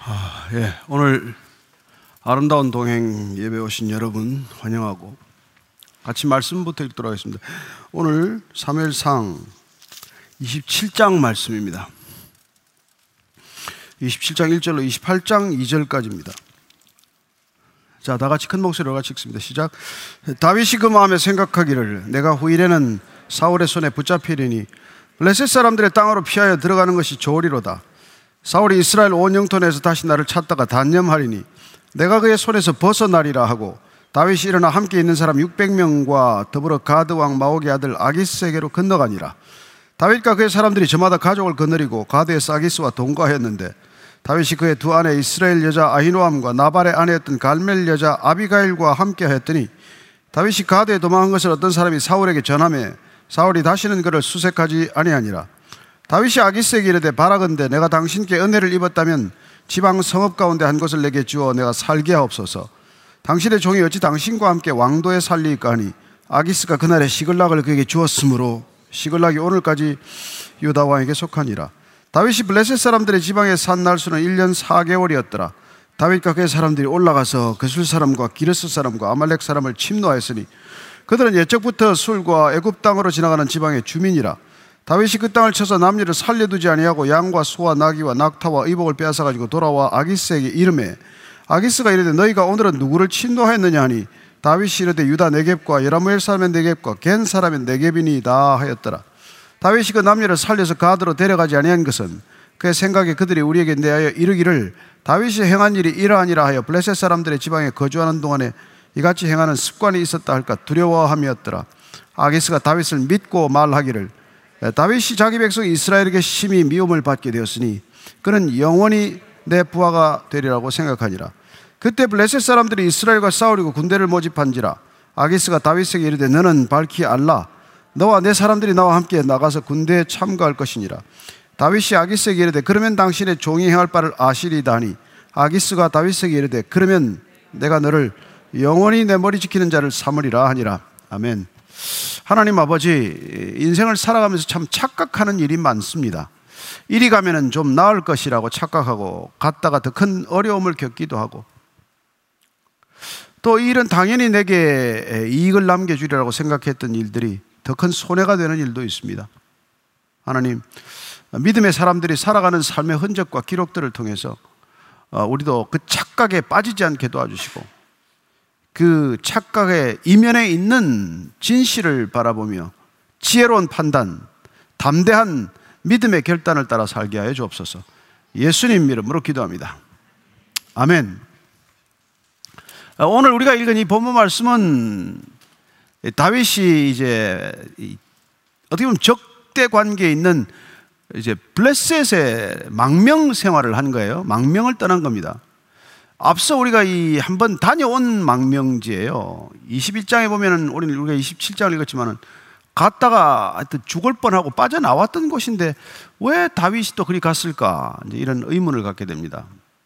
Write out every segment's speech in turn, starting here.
오늘 아름다운 동행 예배 오신 여러분 환영하고 같이 말씀부터 읽도록 하겠습니다. 오늘 사무엘상 27장 말씀입니다. 27장 1절로 28장 2절까지입니다. 자, 다 같이 큰 목소리로 같이 읽습니다. 시작. 다윗이 그 마음에 생각하기를 내가 후일에는 사울의 손에 붙잡히리니 블레셋 사람들의 땅으로 피하여 들어가는 것이 좋으리로다. 사울이 이스라엘 온 영토 내에서 다시 나를 찾다가 단념하리니 내가 그의 손에서 벗어나리라 하고 다윗이 일어나 함께 있는 사람 600명과 더불어 가드 왕 마옥의 아들 아기스에게로 건너가니라. 다윗과 그의 사람들이 저마다 가족을 거느리고 가드에서 아기스와 동거하였는데 다윗이 그의 두 아내 이스라엘 여자 아히노암과 나발의 아내였던 갈멜 여자 아비가일과 함께 하였더니 다윗이 가드에 도망한 것을 어떤 사람이 사울에게 전하매 사울이 다시는 그를 수색하지 아니하니라. 다윗이 아기스에게 이르되 바라건대 내가 당신께 은혜를 입었다면 지방 성읍 가운데 한 곳을 내게 주어 내가 살게 하옵소서. 당신의 종이 어찌 당신과 함께 왕도에 살리이까 하니 아기스가 그날에 시글락을 그에게 주었으므로 시글락이 오늘까지 유다 왕에게 속하니라. 다윗이 블레셋 사람들의 지방에 산 날수는 1년 4개월이었더라. 다윗과 그의 사람들이 올라가서 그술 사람과 기르스 사람과 아말렉 사람을 침노하였으니 그들은 옛적부터 술과 애굽 땅으로 지나가는 지방의 주민이라. 다윗이 그 땅을 쳐서 남녀를 살려두지 아니하고 양과 소와 나귀와 낙타와 의복을 빼앗아가지고 돌아와 아기스에게 이르매 아기스가 이르되 너희가 오늘은 누구를 침노하였느냐 하니 다윗이 이르되 유다 네겝과 여라무엘 사람의 네겝과 겐 사람의 네겝이니이다 하였더라. 다윗이 그 남녀를 살려서 가드로 데려가지 아니한 것은 그의 생각에 그들이 우리에게 대하여 이르기를 다윗이 행한 일이 이러하니라 하여 블레셋 사람들의 지방에 거주하는 동안에 이같이 행하는 습관이 있었다 할까 두려워함이었더라. 아기스가 다윗을 믿고 말하기를 다윗이 자기 백성 이스라엘에게 심히 미움을 받게 되었으니 그는 영원히 내 부하가 되리라고 생각하니라. 그때 블레셋 사람들이 이스라엘과 싸우려고 군대를 모집한지라. 아기스가 다윗에게 이르되 너는 밝히 알라. 너와 내 사람들이 나와 함께 나가서 군대에 참가할 것이니라. 다윗이 아기스에게 이르되 그러면 당신의 종이 행할 바를 아시리다 하니 아기스가 다윗에게 이르되 그러면 내가 너를 영원히 내 머리 지키는 자를 삼으리라 하니라. 아멘. 하나님 아버지, 인생을 살아가면서 참 착각하는 일이 많습니다. 이리 가면은 좀 나을 것이라고 착각하고 갔다가 더 큰 어려움을 겪기도 하고 또 이 일은 당연히 내게 이익을 남겨주리라고 생각했던 일들이 더 큰 손해가 되는 일도 있습니다. 하나님, 믿음의 사람들이 살아가는 삶의 흔적과 기록들을 통해서 우리도 그 착각에 빠지지 않게 도와주시고 그 착각의 이면에 있는 진실을 바라보며 지혜로운 판단, 담대한 믿음의 결단을 따라 살게 하여 주옵소서. 예수님 이름으로 기도합니다. 아멘. 오늘 우리가 읽은 이 본문 말씀은 다윗이 이제 어떻게 보면 적대 관계에 있는 이제 블레셋의 망명 생활을 한 거예요. 망명을 떠난 겁니다. 앞서 우리가 이 한번 다녀온 망명지예요. 21장에 보면은 우리가 27장을 읽었지만은 갔다가 하여튼 죽을 뻔하고 빠져나왔던 곳인데 왜 다윗이 또 그리 갔을까? 이제 이런 의문을 갖게 됩니다.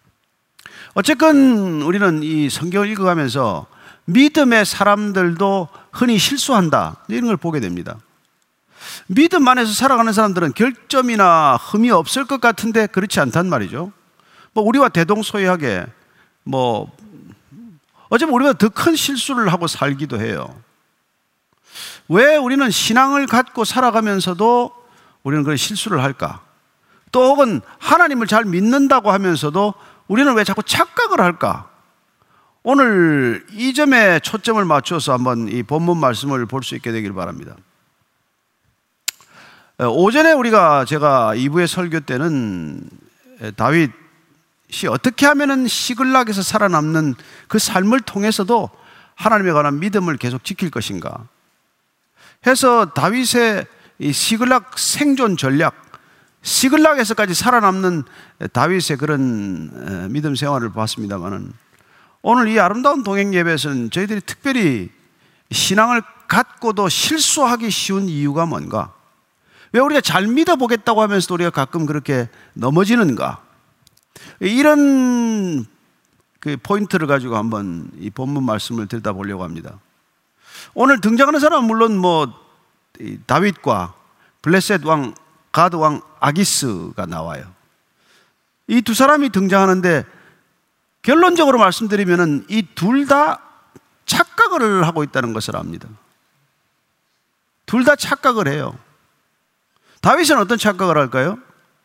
어쨌건 우리는 이 성경을 읽어가면서 믿음의 사람들도 흔히 실수한다 이런 걸 보게 됩니다. 믿음 안에서 살아가는 사람들은 결점이나 흠이 없을 것 같은데 그렇지 않단 말이죠. 우리와 대동소이하게 어쩌면 우리가 더 큰 실수를 하고 살기도 해요. 왜 우리는 신앙을 갖고 살아가면서도 우리는 그런 실수를 할까? 또 혹은 하나님을 잘 믿는다고 하면서도 우리는 왜 자꾸 착각을 할까? 오늘 이 점에 초점을 맞춰서 한번 이 본문 말씀을 볼 수 있게 되길 바랍니다. 오전에 제가 2부의 설교 때는 다윗이 어떻게 하면은 시글락에서 살아남는 그 삶을 통해서도 하나님에 관한 믿음을 계속 지킬 것인가 해서 다윗의 이 시글락 생존 전략, 시글락에서까지 살아남는 다윗의 그런 믿음 생활을 봤습니다만은 오늘 이 아름다운 동행 예배에서는 저희들이 특별히 신앙을 갖고도 실수하기 쉬운 이유가 뭔가? 왜 우리가 잘 믿어보겠다고 하면서도 우리가 가끔 그렇게 넘어지는가? 이런 그 포인트를 가지고 한번 이 본문 말씀을 들여다보려고 합니다. 오늘 등장하는 사람은 물론 다윗과 블레셋 왕, 가드 왕 아기스가 나와요. 이 두 사람이 등장하는데 결론적으로 말씀드리면은 이 둘 다 착각을 하고 있다는 것을 압니다. 둘 다 착각을 해요. 다윗은 어떤 착각을 할까요?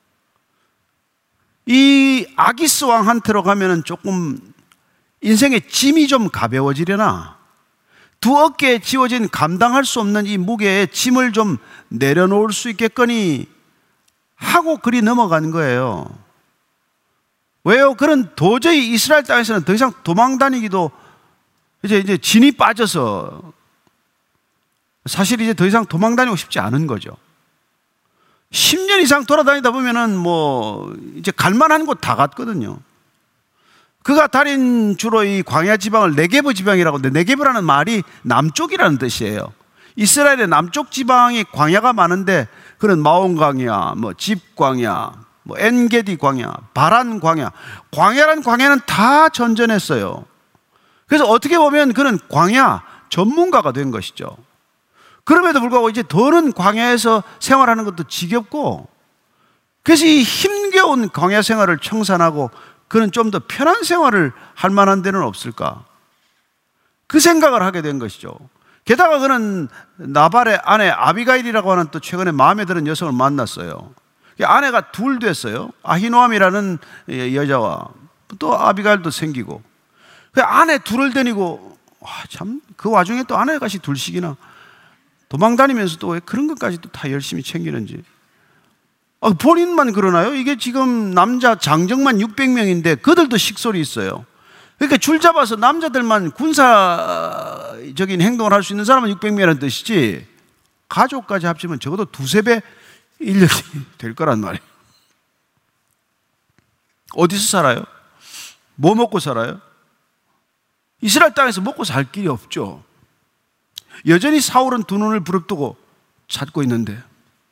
이 아기스 왕한테로 가면은 조금 인생의 짐이 좀 가벼워지려나, 두 어깨에 지워진 감당할 수 없는 이 무게의 짐을 좀 내려놓을 수 있겠거니 하고 그리 넘어간 거예요. 왜요? 그는 도저히 이스라엘 땅에서는 더 이상 도망 다니기도 이제 진이 빠져서 사실 이제 더 이상 도망 다니고 싶지 않은 거죠. 10년 이상 돌아다니다 보면은 뭐 이제 갈만한 곳 다 갔거든요. 그가 다닌 주로 이 광야 지방을 네게브 지방이라고 하는데, 네게브라는 말이 남쪽이라는 뜻이에요. 이스라엘의 남쪽 지방이 광야가 많은데, 그런 마온 광야, 뭐 집 광야, 뭐 엔게디 광야, 바란 광야, 광야란 광야는 다 전전했어요. 그래서 어떻게 보면 그는 광야 전문가가 된 것이죠. 그럼에도 불구하고 이제 더는 광야에서 생활하는 것도 지겹고, 그래서 이 힘겨운 광야 생활을 청산하고 그는 좀 더 편한 생활을 할 만한 데는 없을까, 그 생각을 하게 된 것이죠. 게다가 그는 나발의 아내 아비가일이라고 하는 또 최근에 마음에 드는 여성을 만났어요. 아내가 둘 됐어요. 아히노암이라는 여자와 또 아비가일도 생기고, 그 아내 둘을 데리고, 참 그 와중에 또 아내가시 둘씩이나 도망 다니면서 또 왜 그런 것까지 또 다 열심히 챙기는지. 본인만 그러나요? 이게 지금 남자 장정만 600명인데 그들도 식솔이 있어요. 그러니까 줄 잡아서 남자들만 군사적인 행동을 할 수 있는 사람은 600명이라는 뜻이지, 가족까지 합치면 적어도 두세 배 인력이 될 거란 말이에요. 어디서 살아요? 뭐 먹고 살아요? 이스라엘 땅에서 먹고 살 길이 없죠. 여전히 사울은 두 눈을 부릅뜨고 찾고 있는데,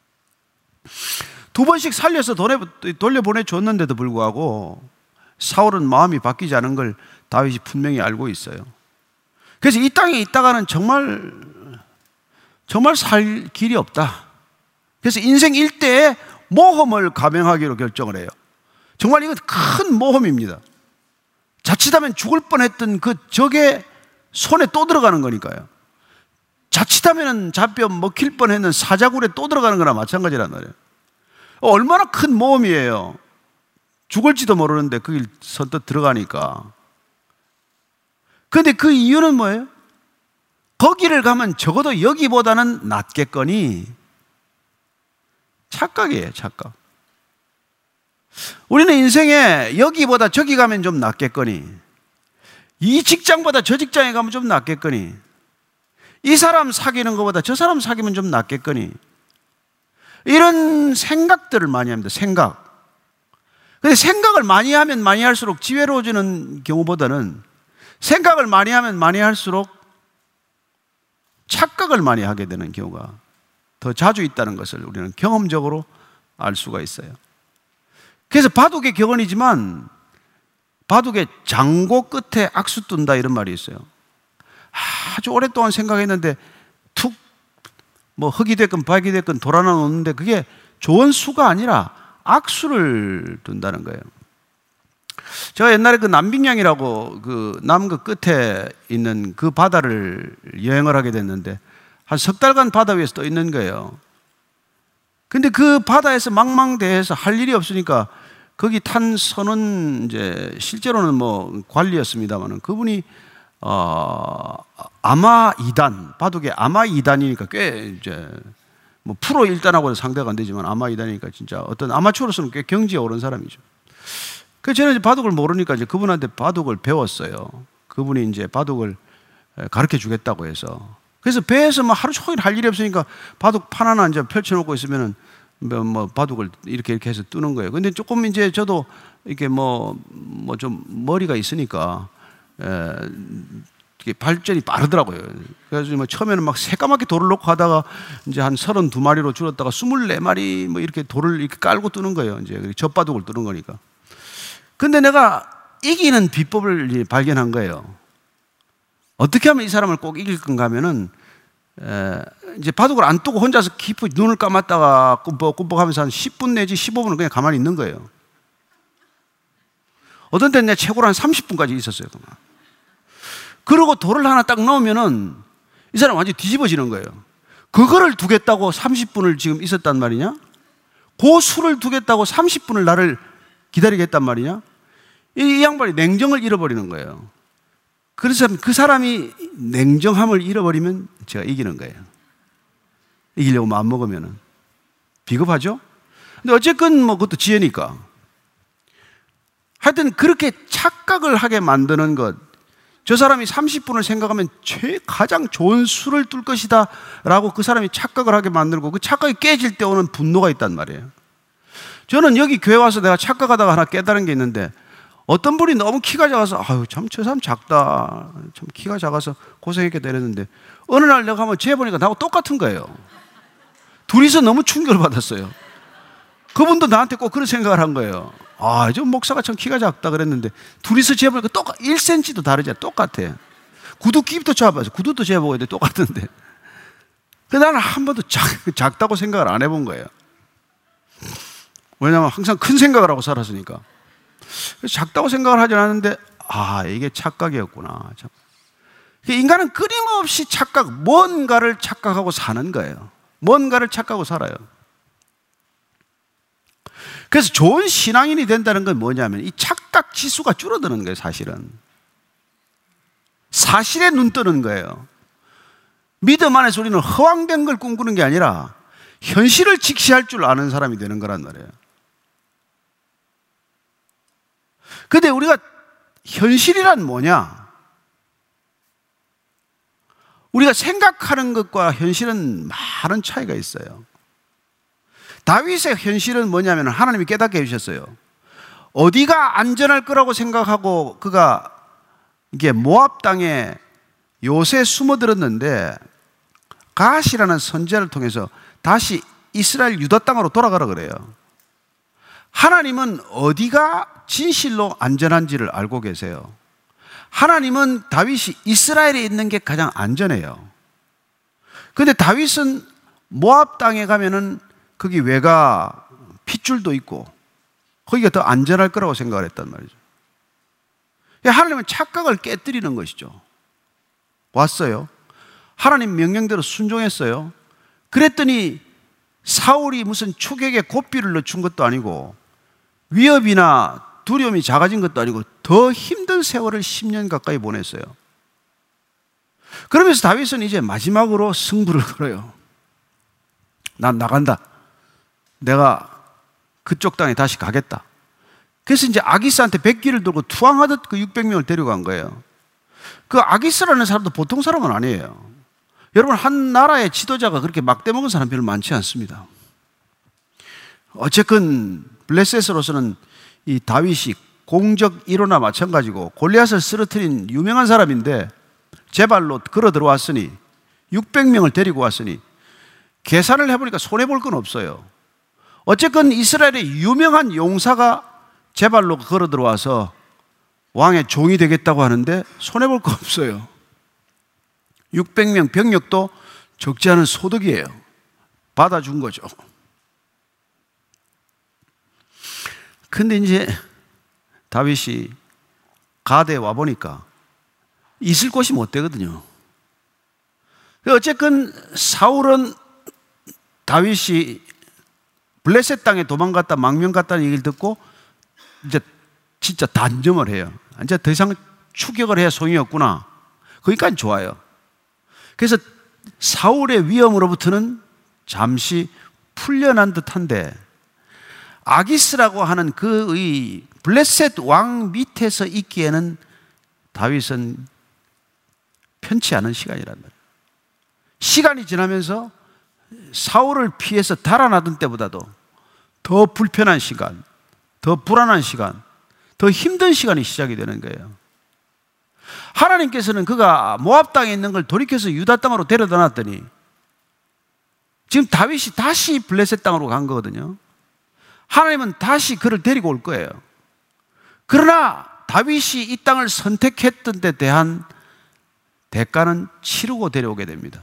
두 번씩 살려서 돌려보내줬는데도 불구하고 사울은 마음이 바뀌지 않은 걸 다윗이 분명히 알고 있어요. 그래서 이 땅에 있다가는 정말 살 길이 없다. 그래서 인생 일대에 모험을 감행하기로 결정을 해요. 정말 이건 큰 모험입니다. 자칫하면 죽을 뻔했던 그 적의 손에 또 들어가는 거니까요. 자칫하면 잡혀 먹힐 뻔했는 사자굴에 또 들어가는 거나 마찬가지란 말이에요. 얼마나 큰 모험이에요. 죽을지도 모르는데 그 길 선뜻 들어가니까. 그런데 그 이유는 뭐예요? 거기를 가면 적어도 여기보다는 낫겠거니. 착각이에요, 착각. 우리는 인생에 여기보다 저기 가면 좀 낫겠거니, 이 직장보다 저 직장에 가면 좀 낫겠거니, 이 사람 사귀는 것보다 저 사람 사귀면 좀 낫겠거니, 이런 생각들을 많이 합니다. 생각. 근데 생각을 많이 하면 많이 할수록 지혜로워지는 경우보다는 생각을 많이 하면 많이 할수록 착각을 많이 하게 되는 경우가 더 자주 있다는 것을 우리는 경험적으로 알 수가 있어요. 그래서 바둑의 격언이지만, 바둑의 장고 끝에 악수 둔다 이런 말이 있어요. 아주 오랫동안 생각했는데 툭 뭐 흙이 됐건 박이 됐건 돌아나 놓는데 그게 좋은 수가 아니라 악수를 둔다는 거예요. 제가 옛날에 그 남빙양이라고 그 남극 끝에 있는 그 바다를 여행을 하게 됐는데 한 석 달간 바다 위에서 떠 있는 거예요. 근데 그 바다에서 망망대해서 할 일이 없으니까 거기 탄 선원, 이제 실제로는 뭐 관리였습니다만은 그분이 아마 2단, 바둑의 아마 2단이니까 꽤 이제 뭐 프로 1단하고는 상대가 안 되지만 아마 2단이니까 진짜 어떤 아마추어로서는 꽤 경지에 오른 사람이죠. 그래서 저는 이제 바둑을 모르니까 이제 그분한테 바둑을 배웠어요. 그분이 이제 바둑을 가르쳐 주겠다고 해서. 그래서 배에서 뭐 하루 종일 할 일이 없으니까 바둑판 하나 이제 펼쳐놓고 있으면은 뭐 바둑을 이렇게 해서 뜨는 거예요. 근데 조금 이제 저도 이렇게 뭐 좀 머리가 있으니까 발전이 빠르더라고요. 그래서 뭐 처음에는 막 새까맣게 돌을 놓고 하다가 이제 한 32마리로 줄었다가 24마리 뭐 이렇게 돌을 이렇게 깔고 뜨는 거예요. 이제 젖바둑을 뜨는 거니까. 근데 내가 이기는 비법을 발견한 거예요. 어떻게 하면 이 사람을 꼭 이길 건가 하면은 이제 바둑을 안 뜨고 혼자서 깊이 눈을 감았다가 꿈뻑꿈뻑 하면서 한 10분 내지 15분은 그냥 가만히 있는 거예요. 어떤 때는 최고로 한 30분까지 있었어요. 그러고 돌을 하나 딱 넣으면은 이 사람 완전히 뒤집어지는 거예요. 그거를 두겠다고 30분을 지금 있었단 말이냐? 그 술을 두겠다고 30분을 나를 기다리겠단 말이냐? 이 양반이 냉정을 잃어버리는 거예요. 그래서 그 사람이 냉정함을 잃어버리면 제가 이기는 거예요. 이기려고 마음먹으면은. 비겁하죠? 근데 어쨌건 뭐 그것도 지혜니까. 하여튼 그렇게 착각을 하게 만드는 것, 저 사람이 30분을 생각하면 가장 좋은 술을 뚫 것이다 라고 그 사람이 착각을 하게 만들고 그 착각이 깨질 때 오는 분노가 있단 말이에요. 저는 여기 교회 와서 내가 착각하다가 하나 깨달은 게 있는데, 어떤 분이 너무 키가 작아서 아유 참 저 사람 작다, 참 키가 작아서 고생했겠다 이랬는데, 어느 날 내가 한번 재보니까 나하고 똑같은 거예요. 둘이서 너무 충격을 받았어요. 그분도 나한테 꼭 그런 생각을 한 거예요. 아, 저 목사가 참 키가 작다 그랬는데 둘이서 재보니까 1cm도 다르지 않아. 똑같아. 구두 깁도 잡아서 구두도 재보고 있는데 똑같은데. 나는 한 번도 작다고 생각을 안 해본 거예요. 왜냐하면 항상 큰 생각을 하고 살았으니까. 작다고 생각을 하지 않았는데, 아, 이게 착각이었구나. 인간은 끊임없이 뭔가를 착각하고 사는 거예요. 뭔가를 착각하고 살아요. 그래서 좋은 신앙인이 된다는 건 뭐냐면 이 착각 지수가 줄어드는 거예요. 사실은 사실에 눈 뜨는 거예요. 믿음 안에서 우리는 허황된 걸 꿈꾸는 게 아니라 현실을 직시할 줄 아는 사람이 되는 거란 말이에요. 근데 우리가 현실이란 뭐냐? 우리가 생각하는 것과 현실은 많은 차이가 있어요. 다윗의 현실은 뭐냐면 하나님이 깨닫게 해주셨어요. 어디가 안전할 거라고 생각하고 그가 이게 모압 땅에 요새 숨어들었는데 갓이라는 선지자를 통해서 다시 이스라엘 유다 땅으로 돌아가라 그래요. 하나님은 어디가 진실로 안전한지를 알고 계세요. 하나님은 다윗이 이스라엘에 있는 게 가장 안전해요. 그런데 다윗은 모압 땅에 가면은 거기 외가 핏줄도 있고 거기가 더 안전할 거라고 생각을 했단 말이죠. 하나님은 착각을 깨뜨리는 것이죠. 왔어요. 하나님 명령대로 순종했어요. 그랬더니 사울이 무슨 추격에 고삐를 넣어준 것도 아니고 위협이나 두려움이 작아진 것도 아니고 더 힘든 세월을 10년 가까이 보냈어요. 그러면서 다윗은 이제 마지막으로 승부를 걸어요. 난 나간다. 내가 그쪽 땅에 다시 가겠다. 그래서 이제 아기스한테 백기를 들고 투항하듯 그 600명을 데려간 거예요. 그 아기스라는 사람도 보통 사람은 아니에요. 여러분, 한 나라의 지도자가 그렇게 막대 먹은 사람 별로 많지 않습니다. 어쨌건 블레셋으로서는 이 다윗이 공적 1호나 마찬가지고 골리앗을 쓰러뜨린 유명한 사람인데 제 발로 걸어 들어왔으니 600명을 데리고 왔으니 계산을 해보니까 손해볼 건 없어요. 어쨌건 이스라엘의 유명한 용사가 제 발로 걸어 들어와서 왕의 종이 되겠다고 하는데 손해볼 거 없어요. 600명 병력도 적지 않은 소득이에요. 받아준 거죠. 근데 이제 다윗이 가드에 와보니까 있을 곳이 못 되거든요. 어쨌건 사울은 다윗이 블레셋 땅에 도망갔다 망명 갔다는 얘기를 듣고 이제 진짜 단정을 해요. 이제 더 이상 추격을 해야 소용이 없구나. 거기까지 좋아요. 그래서 사울의 위험으로부터는 잠시 풀려난 듯한데 아기스라고 하는 그의 블레셋 왕 밑에서 있기에는 다윗은 편치 않은 시간이란 말이에요. 시간이 지나면서 사울을 피해서 달아나던 때보다도 더 불편한 시간, 더 불안한 시간, 더 힘든 시간이 시작이 되는 거예요. 하나님께서는 그가 모압 땅에 있는 걸 돌이켜서 유다 땅으로 데려다 놨더니 지금 다윗이 다시 블레셋 땅으로 간 거거든요. 하나님은 다시 그를 데리고 올 거예요. 그러나 다윗이 이 땅을 선택했던 데 대한 대가는 치르고 데려오게 됩니다.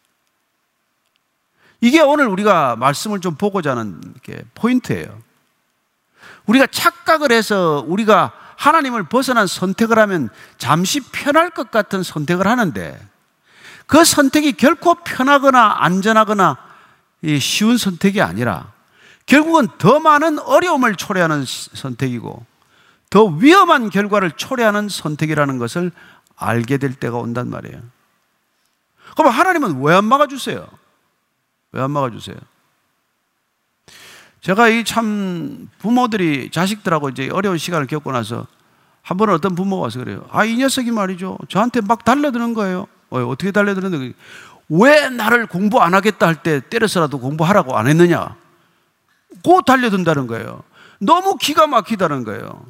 이게 오늘 우리가 말씀을 좀 보고자 하는 포인트예요. 우리가 착각을 해서 우리가 하나님을 벗어난 선택을 하면 잠시 편할 것 같은 선택을 하는데 그 선택이 결코 편하거나 안전하거나 쉬운 선택이 아니라 결국은 더 많은 어려움을 초래하는 선택이고 더 위험한 결과를 초래하는 선택이라는 것을 알게 될 때가 온단 말이에요. 그럼 하나님은 왜 안 막아주세요? 왜 안 막아주세요? 제가 이 참 부모들이 자식들하고 이제 어려운 시간을 겪고 나서 한 번은 어떤 부모가 와서 그래요. 이 녀석이 말이죠. 저한테 막 달려드는 거예요. 어떻게 달려드는데 왜 나를 공부 안 하겠다 할 때 때려서라도 공부하라고 안 했느냐? 고 달려든다는 거예요. 너무 기가 막히다는 거예요.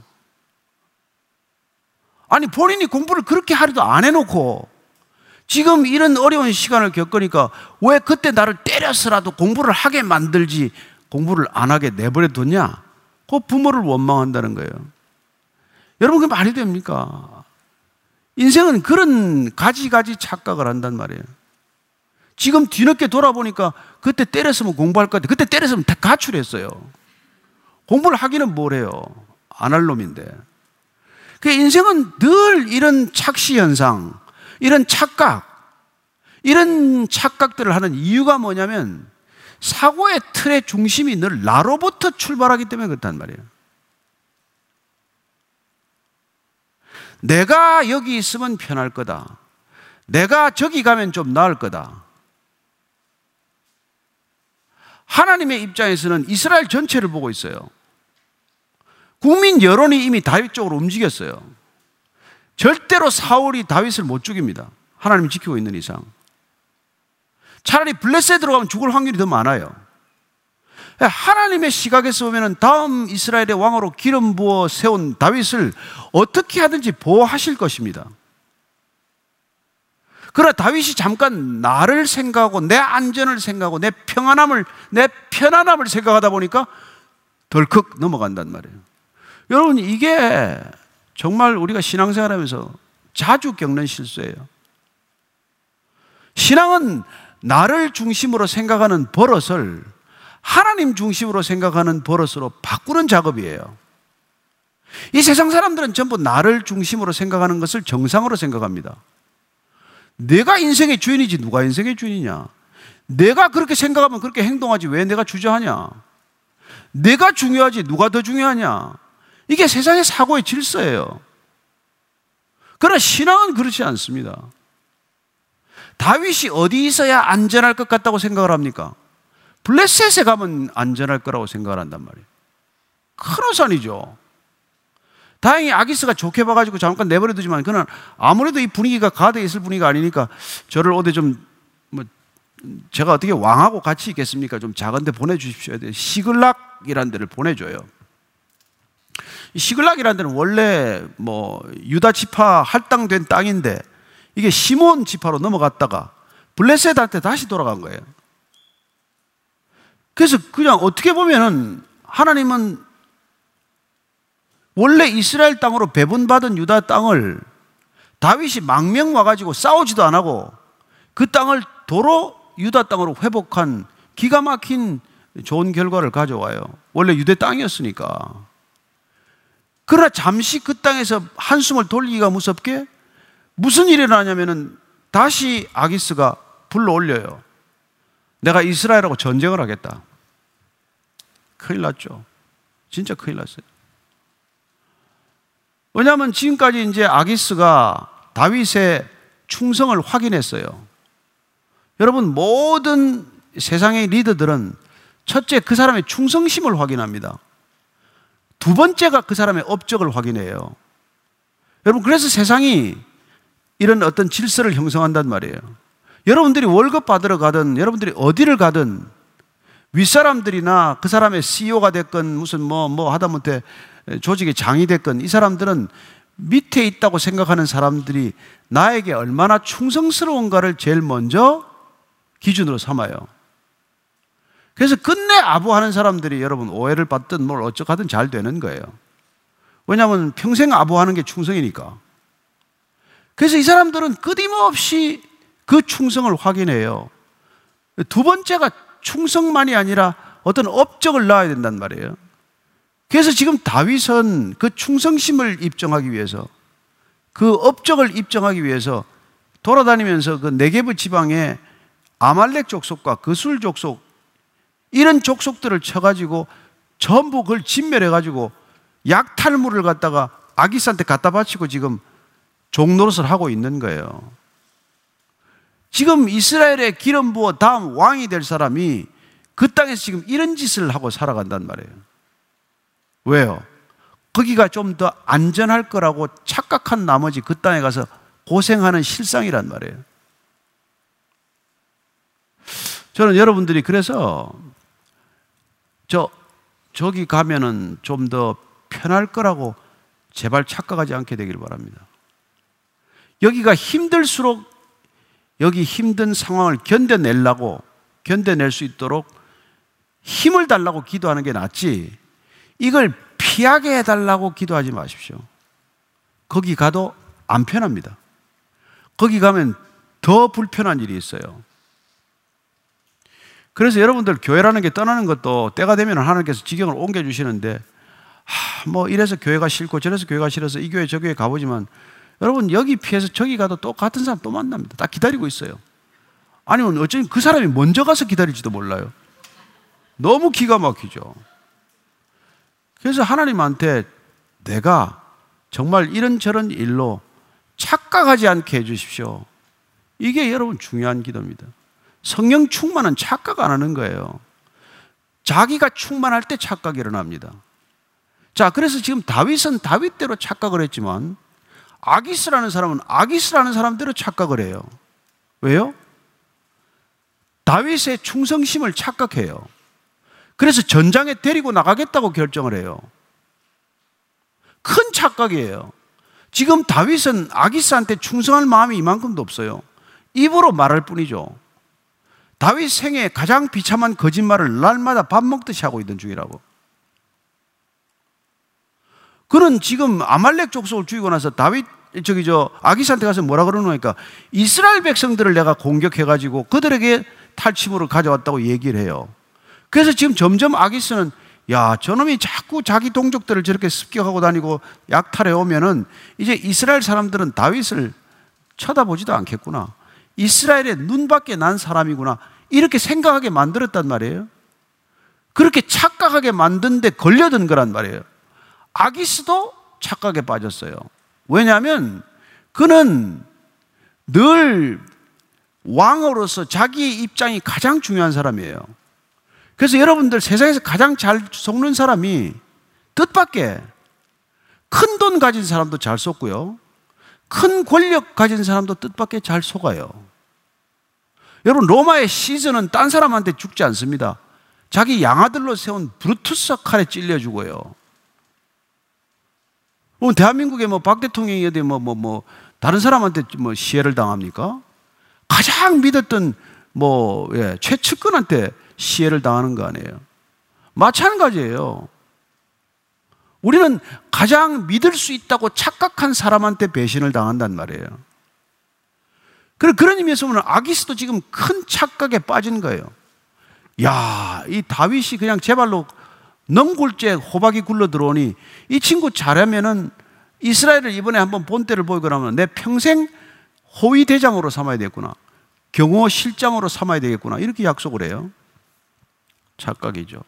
아니 본인이 공부를 그렇게 하려도 안 해놓고 지금 이런 어려운 시간을 겪으니까 왜 그때 나를 때려서라도 공부를 하게 만들지 공부를 안 하게 내버려 뒀냐? 그 부모를 원망한다는 거예요. 여러분 그게 말이 됩니까? 인생은 그런 가지가지 착각을 한단 말이에요. 지금 뒤늦게 돌아보니까 그때 때렸으면 공부할 것 같아. 그때 때렸으면 다 가출했어요. 공부를 하기는 뭘 해요? 안 할 놈인데. 그 인생은 늘 이런 착시 현상, 이런 착각, 이런 착각들을 하는 이유가 뭐냐면 사고의 틀의 중심이 늘 나로부터 출발하기 때문에 그렇단 말이에요. 내가 여기 있으면 편할 거다. 내가 저기 가면 좀 나을 거다. 하나님의 입장에서는 이스라엘 전체를 보고 있어요. 국민 여론이 이미 다윗 쪽으로 움직였어요. 절대로 사울이 다윗을 못 죽입니다. 하나님이 지키고 있는 이상. 차라리 블레셋에 들어가면 죽을 확률이 더 많아요. 하나님의 시각에서 보면 다음 이스라엘의 왕으로 기름 부어 세운 다윗을 어떻게 하든지 보호하실 것입니다. 그러나 다윗이 잠깐 나를 생각하고 내 안전을 생각하고 내 편안함을 생각하다 보니까 덜컥 넘어간단 말이에요. 여러분 이게 정말 우리가 신앙생활하면서 자주 겪는 실수예요. 신앙은 나를 중심으로 생각하는 버릇을 하나님 중심으로 생각하는 버릇으로 바꾸는 작업이에요. 이 세상 사람들은 전부 나를 중심으로 생각하는 것을 정상으로 생각합니다. 내가 인생의 주인이지 누가 인생의 주인이냐? 내가 그렇게 생각하면 그렇게 행동하지 왜 내가 주저하냐? 내가 중요하지 누가 더 중요하냐? 이게 세상의 사고의 질서예요. 그러나 신앙은 그렇지 않습니다. 다윗이 어디 있어야 안전할 것 같다고 생각을 합니까? 블레셋에 가면 안전할 거라고 생각을 한단 말이에요. 큰 오산이죠. 다행히 아기스가 좋게 봐가지고 잠깐 내버려두지만 그는 아무래도 이 분위기가 가드에 있을 분위기가 아니니까 저를 어디 좀 제가 어떻게 왕하고 같이 있겠습니까? 좀 작은 데 보내주십시오. 시글락이라는 데를 보내줘요. 시글락이라는 데는 원래 유다 지파 할당된 땅인데 이게 시몬 지파로 넘어갔다가 블레셋한테 다시 돌아간 거예요. 그래서 그냥 어떻게 보면은 하나님은 원래 이스라엘 땅으로 배분받은 유다 땅을 다윗이 망명 와가지고 싸우지도 안 하고 그 땅을 도로 유다 땅으로 회복한 기가 막힌 좋은 결과를 가져와요. 원래 유대 땅이었으니까. 그러나 잠시 그 땅에서 한숨을 돌리기가 무섭게 무슨 일이 일어나냐면은 다시 아기스가 불러 올려요. 내가 이스라엘하고 전쟁을 하겠다. 큰일 났죠. 진짜 큰일 났어요. 왜냐하면 지금까지 이제 아기스가 다윗의 충성을 확인했어요. 여러분 모든 세상의 리더들은 첫째 그 사람의 충성심을 확인합니다. 두 번째가 그 사람의 업적을 확인해요. 여러분 그래서 세상이 이런 어떤 질서를 형성한단 말이에요. 여러분들이 월급 받으러 가든 여러분들이 어디를 가든 윗사람들이나 그 사람의 CEO가 됐건 무슨 하다못해 조직의 장이 됐건 이 사람들은 밑에 있다고 생각하는 사람들이 나에게 얼마나 충성스러운가를 제일 먼저 기준으로 삼아요. 그래서 끝내 아부하는 사람들이 여러분 오해를 받든 뭘 어쩌하든 잘 되는 거예요. 왜냐하면 평생 아부하는 게 충성이니까. 그래서 이 사람들은 끊임없이 그 충성을 확인해요. 두 번째가 충성만이 아니라 어떤 업적을 낳아야 된단 말이에요. 그래서 지금 다윗은 그 충성심을 입증하기 위해서, 그 업적을 입증하기 위해서 돌아다니면서 그 네게브 지방에 아말렉 족속과 그술 족속, 이런 족속들을 쳐가지고 전부 그걸 진멸해가지고 약탈물을 갖다가 아기스한테 갖다 바치고 지금 종노릇을 하고 있는 거예요. 지금 이스라엘에 기름 부어 다음 왕이 될 사람이 그 땅에서 지금 이런 짓을 하고 살아간단 말이에요. 왜요? 거기가 좀 더 안전할 거라고 착각한 나머지 그 땅에 가서 고생하는 실상이란 말이에요. 저는 여러분들이 그래서 저기 가면은 좀 더 편할 거라고 제발 착각하지 않게 되길 바랍니다. 여기가 힘들수록 여기 힘든 상황을 견뎌낼 수 있도록 힘을 달라고 기도하는 게 낫지, 이걸 피하게 해달라고 기도하지 마십시오. 거기 가도 안 편합니다. 거기 가면 더 불편한 일이 있어요. 그래서 여러분들 교회라는 게 떠나는 것도 때가 되면 하나님께서 지경을 옮겨주시는데, 뭐 이래서 교회가 싫고 저래서 교회가 싫어서 이 교회 저 교회 가보지만, 여러분 여기 피해서 저기 가도 또 같은 사람 또 만납니다. 딱 기다리고 있어요. 아니면 어쩌면 그 사람이 먼저 가서 기다릴지도 몰라요. 너무 기가 막히죠. 그래서 하나님한테 내가 정말 이런저런 일로 착각하지 않게 해주십시오. 이게 여러분 중요한 기도입니다. 성령 충만은 착각 안 하는 거예요. 자기가 충만할 때 착각이 일어납니다. 자, 그래서 지금 다윗은 다윗대로 착각을 했지만 아기스라는 사람은 아기스라는 사람대로 착각을 해요. 왜요? 다윗의 충성심을 착각해요. 그래서 전장에 데리고 나가겠다고 결정을 해요. 큰 착각이에요. 지금 다윗은 아기스한테 충성할 마음이 이만큼도 없어요. 입으로 말할 뿐이죠. 다윗 생애 가장 비참한 거짓말을 날마다 밥 먹듯이 하고 있던 중이라고. 그는 지금 아말렉 족속을 죽이고 나서 아기스한테 가서 뭐라 그러노니까 이스라엘 백성들을 내가 공격해가지고 그들에게 탈취물을 가져왔다고 얘기를 해요. 그래서 지금 점점 아기스는, 야, 저놈이 자꾸 자기 동족들을 저렇게 습격하고 다니고 약탈해 오면은 이제 이스라엘 사람들은 다윗을 쳐다보지도 않겠구나. 이스라엘의 눈밖에 난 사람이구나. 이렇게 생각하게 만들었단 말이에요. 그렇게 착각하게 만든 데 걸려든 거란 말이에요. 아기스도 착각에 빠졌어요. 왜냐하면 그는 늘 왕으로서 자기의 입장이 가장 중요한 사람이에요. 그래서 여러분들 세상에서 가장 잘 속는 사람이 뜻밖의 큰 돈 가진 사람도 잘 속고요, 큰 권력 가진 사람도 뜻밖의 잘 속아요. 여러분, 로마의 시즌은 딴 사람한테 죽지 않습니다. 자기 양아들로 세운 브루투스 칼에 찔려 죽어요. 대한민국의 박 대통령이 어디 다른 사람한테 시해를 당합니까? 가장 믿었던 최측근한테 시해를 당하는 거 아니에요. 마찬가지예요. 우리는 가장 믿을 수 있다고 착각한 사람한테 배신을 당한단 말이에요. 그런 의미에서 보면 아기스도 지금 큰 착각에 빠진 거예요. 야, 이 다윗이 그냥 제 발로 넝굴째 호박이 굴러 들어오니 이 친구 잘하면은 이스라엘을 이번에 한번 본때를 보이고 나면 내 평생 호위 대장으로 삼아야 되겠구나, 경호 실장으로 삼아야 되겠구나, 이렇게 약속을 해요. 착각이죠.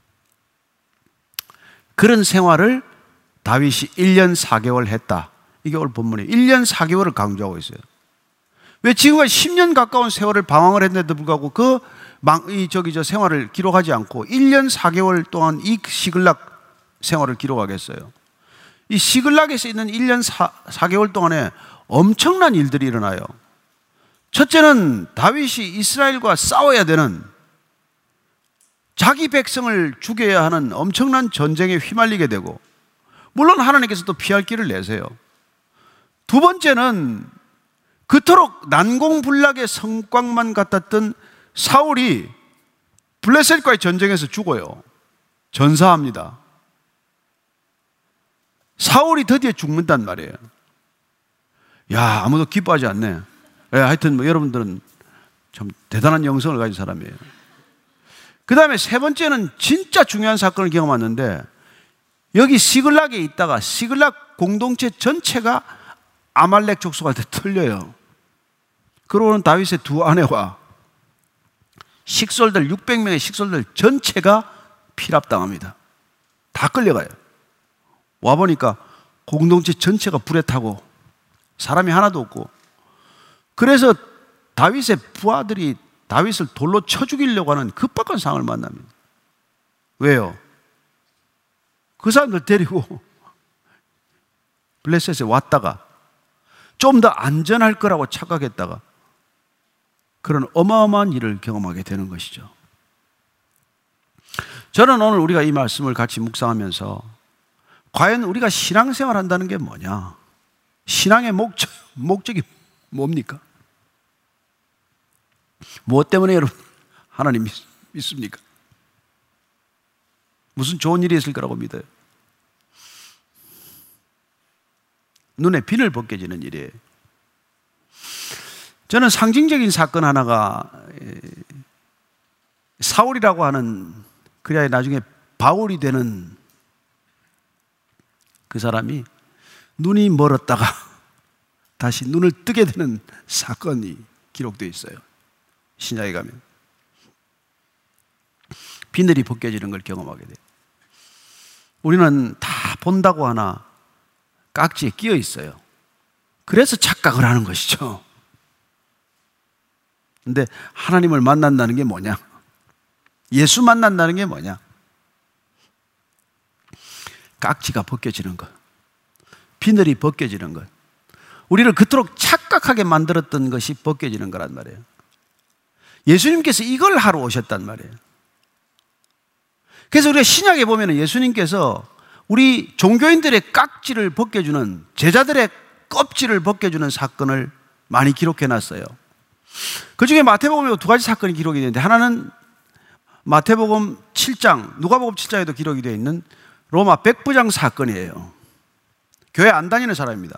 그런 생활을 다윗이 1년 4개월 했다. 이게 오늘 본문이에요. 1년 4개월을 강조하고 있어요. 왜 지금까지 10년 가까운 세월을 방황을 했는데도 불구하고 저 생활을 기록하지 않고 1년 4개월 동안 이 시글락 생활을 기록하겠어요? 이 시글락에서 있는 1년 4개월 동안에 엄청난 일들이 일어나요. 첫째는 다윗이 이스라엘과 싸워야 되는, 자기 백성을 죽여야 하는 엄청난 전쟁에 휘말리게 되고, 물론 하나님께서 또 피할 길을 내세요. 두 번째는 그토록 난공불락의 성곽만 같았던 사울이 블레셋과의 전쟁에서 죽어요. 전사합니다. 사울이 드디어 죽는단 말이에요. 야, 아무도 기뻐하지 않네. 하여튼 여러분들은 참 대단한 영성을 가진 사람이에요. 그 다음에 세 번째는 진짜 중요한 사건을 경험했는데, 여기 시글락에 있다가 시글락 공동체 전체가 아말렉 족속한테 털려요. 그러고는 다윗의 두 아내와 식솔들 600명의 식솔들 전체가 피랍당합니다. 다 끌려가요. 와보니까 공동체 전체가 불에 타고 사람이 하나도 없고, 그래서 다윗의 부하들이 다윗을 돌로 쳐 죽이려고 하는 급박한 상황을 만납니다. 왜요? 그 사람들 데리고 블레셋에 왔다가 좀 더 안전할 거라고 착각했다가 그런 어마어마한 일을 경험하게 되는 것이죠. 저는 오늘 우리가 이 말씀을 같이 묵상하면서 과연 우리가 신앙생활 한다는 게 뭐냐? 신앙의 목적이 뭡니까? 무엇 때문에 여러분 하나님 믿습니까? 무슨 좋은 일이 있을 거라고 믿어요? 눈에 비늘 벗겨지는 일이에요. 저는 상징적인 사건 하나가 사울이라고 하는, 그래야 나중에 바울이 되는 그 사람이 눈이 멀었다가 다시 눈을 뜨게 되는 사건이 기록되어 있어요. 신약에 가면 비늘이 벗겨지는 걸 경험하게 돼요. 우리는 다 본다고 하나 깍지에 끼어 있어요. 그래서 착각을 하는 것이죠. 근데 하나님을 만난다는 게 뭐냐? 예수 만난다는 게 뭐냐? 깍지가 벗겨지는 것, 비늘이 벗겨지는 것, 우리를 그토록 착각하게 만들었던 것이 벗겨지는 거란 말이에요. 예수님께서 이걸 하러 오셨단 말이에요. 그래서 우리가 신약에 보면 예수님께서 우리 종교인들의 깍지를 벗겨주는, 제자들의 껍질을 벗겨주는 사건을 많이 기록해 놨어요. 그 중에 마태복음에 두 가지 사건이 기록이 되는데, 하나는 마태복음 7장, 누가복음 7장에도 기록이 되어 있는 로마 백부장 사건이에요. 교회 안 다니는 사람입니다.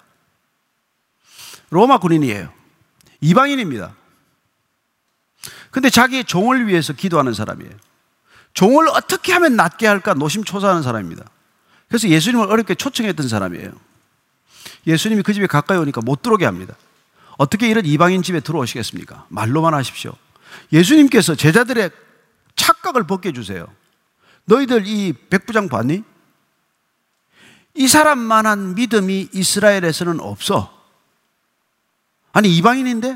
로마 군인이에요. 이방인입니다. 근데 자기의 종을 위해서 기도하는 사람이에요. 종을 어떻게 하면 낫게 할까 노심초사하는 사람입니다. 그래서 예수님을 어렵게 초청했던 사람이에요. 예수님이 그 집에 가까이 오니까 못 들어오게 합니다. 어떻게 이런 이방인 집에 들어오시겠습니까? 말로만 하십시오. 예수님께서 제자들의 착각을 벗겨주세요. 너희들 이 백부장 봤니? 이 사람만한 믿음이 이스라엘에서는 없어. 아니, 이방인인데?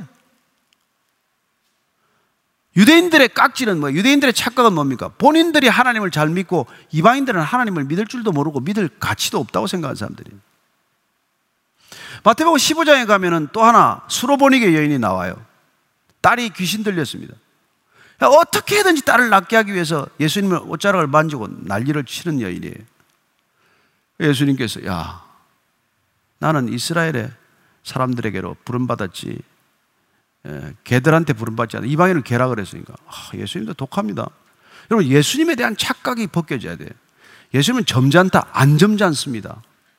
유대인들의 깍지는 뭐예요? 유대인들의 착각은 뭡니까? 본인들이 하나님을 잘 믿고 이방인들은 하나님을 믿을 줄도 모르고 믿을 가치도 없다고 생각하는 사람들이에요. 마태복음 15장에 가면은 또 하나 수로보니게 여인이 나와요. 딸이 귀신 들렸습니다. 어떻게 해든지 딸을 낫게 하기 위해서 예수님의 옷자락을 만지고 난리를 치는 여인이에요. 예수님께서 야, 나는 이스라엘의 사람들에게로 부름받았지 개들한테 부름받지 않아. 이방인을 개라 그랬으니까. 예수님도 독합니다. 여러분, 예수님에 대한 착각이 벗겨져야 돼요. 예수님은 점잖다, 안 점잖습니다.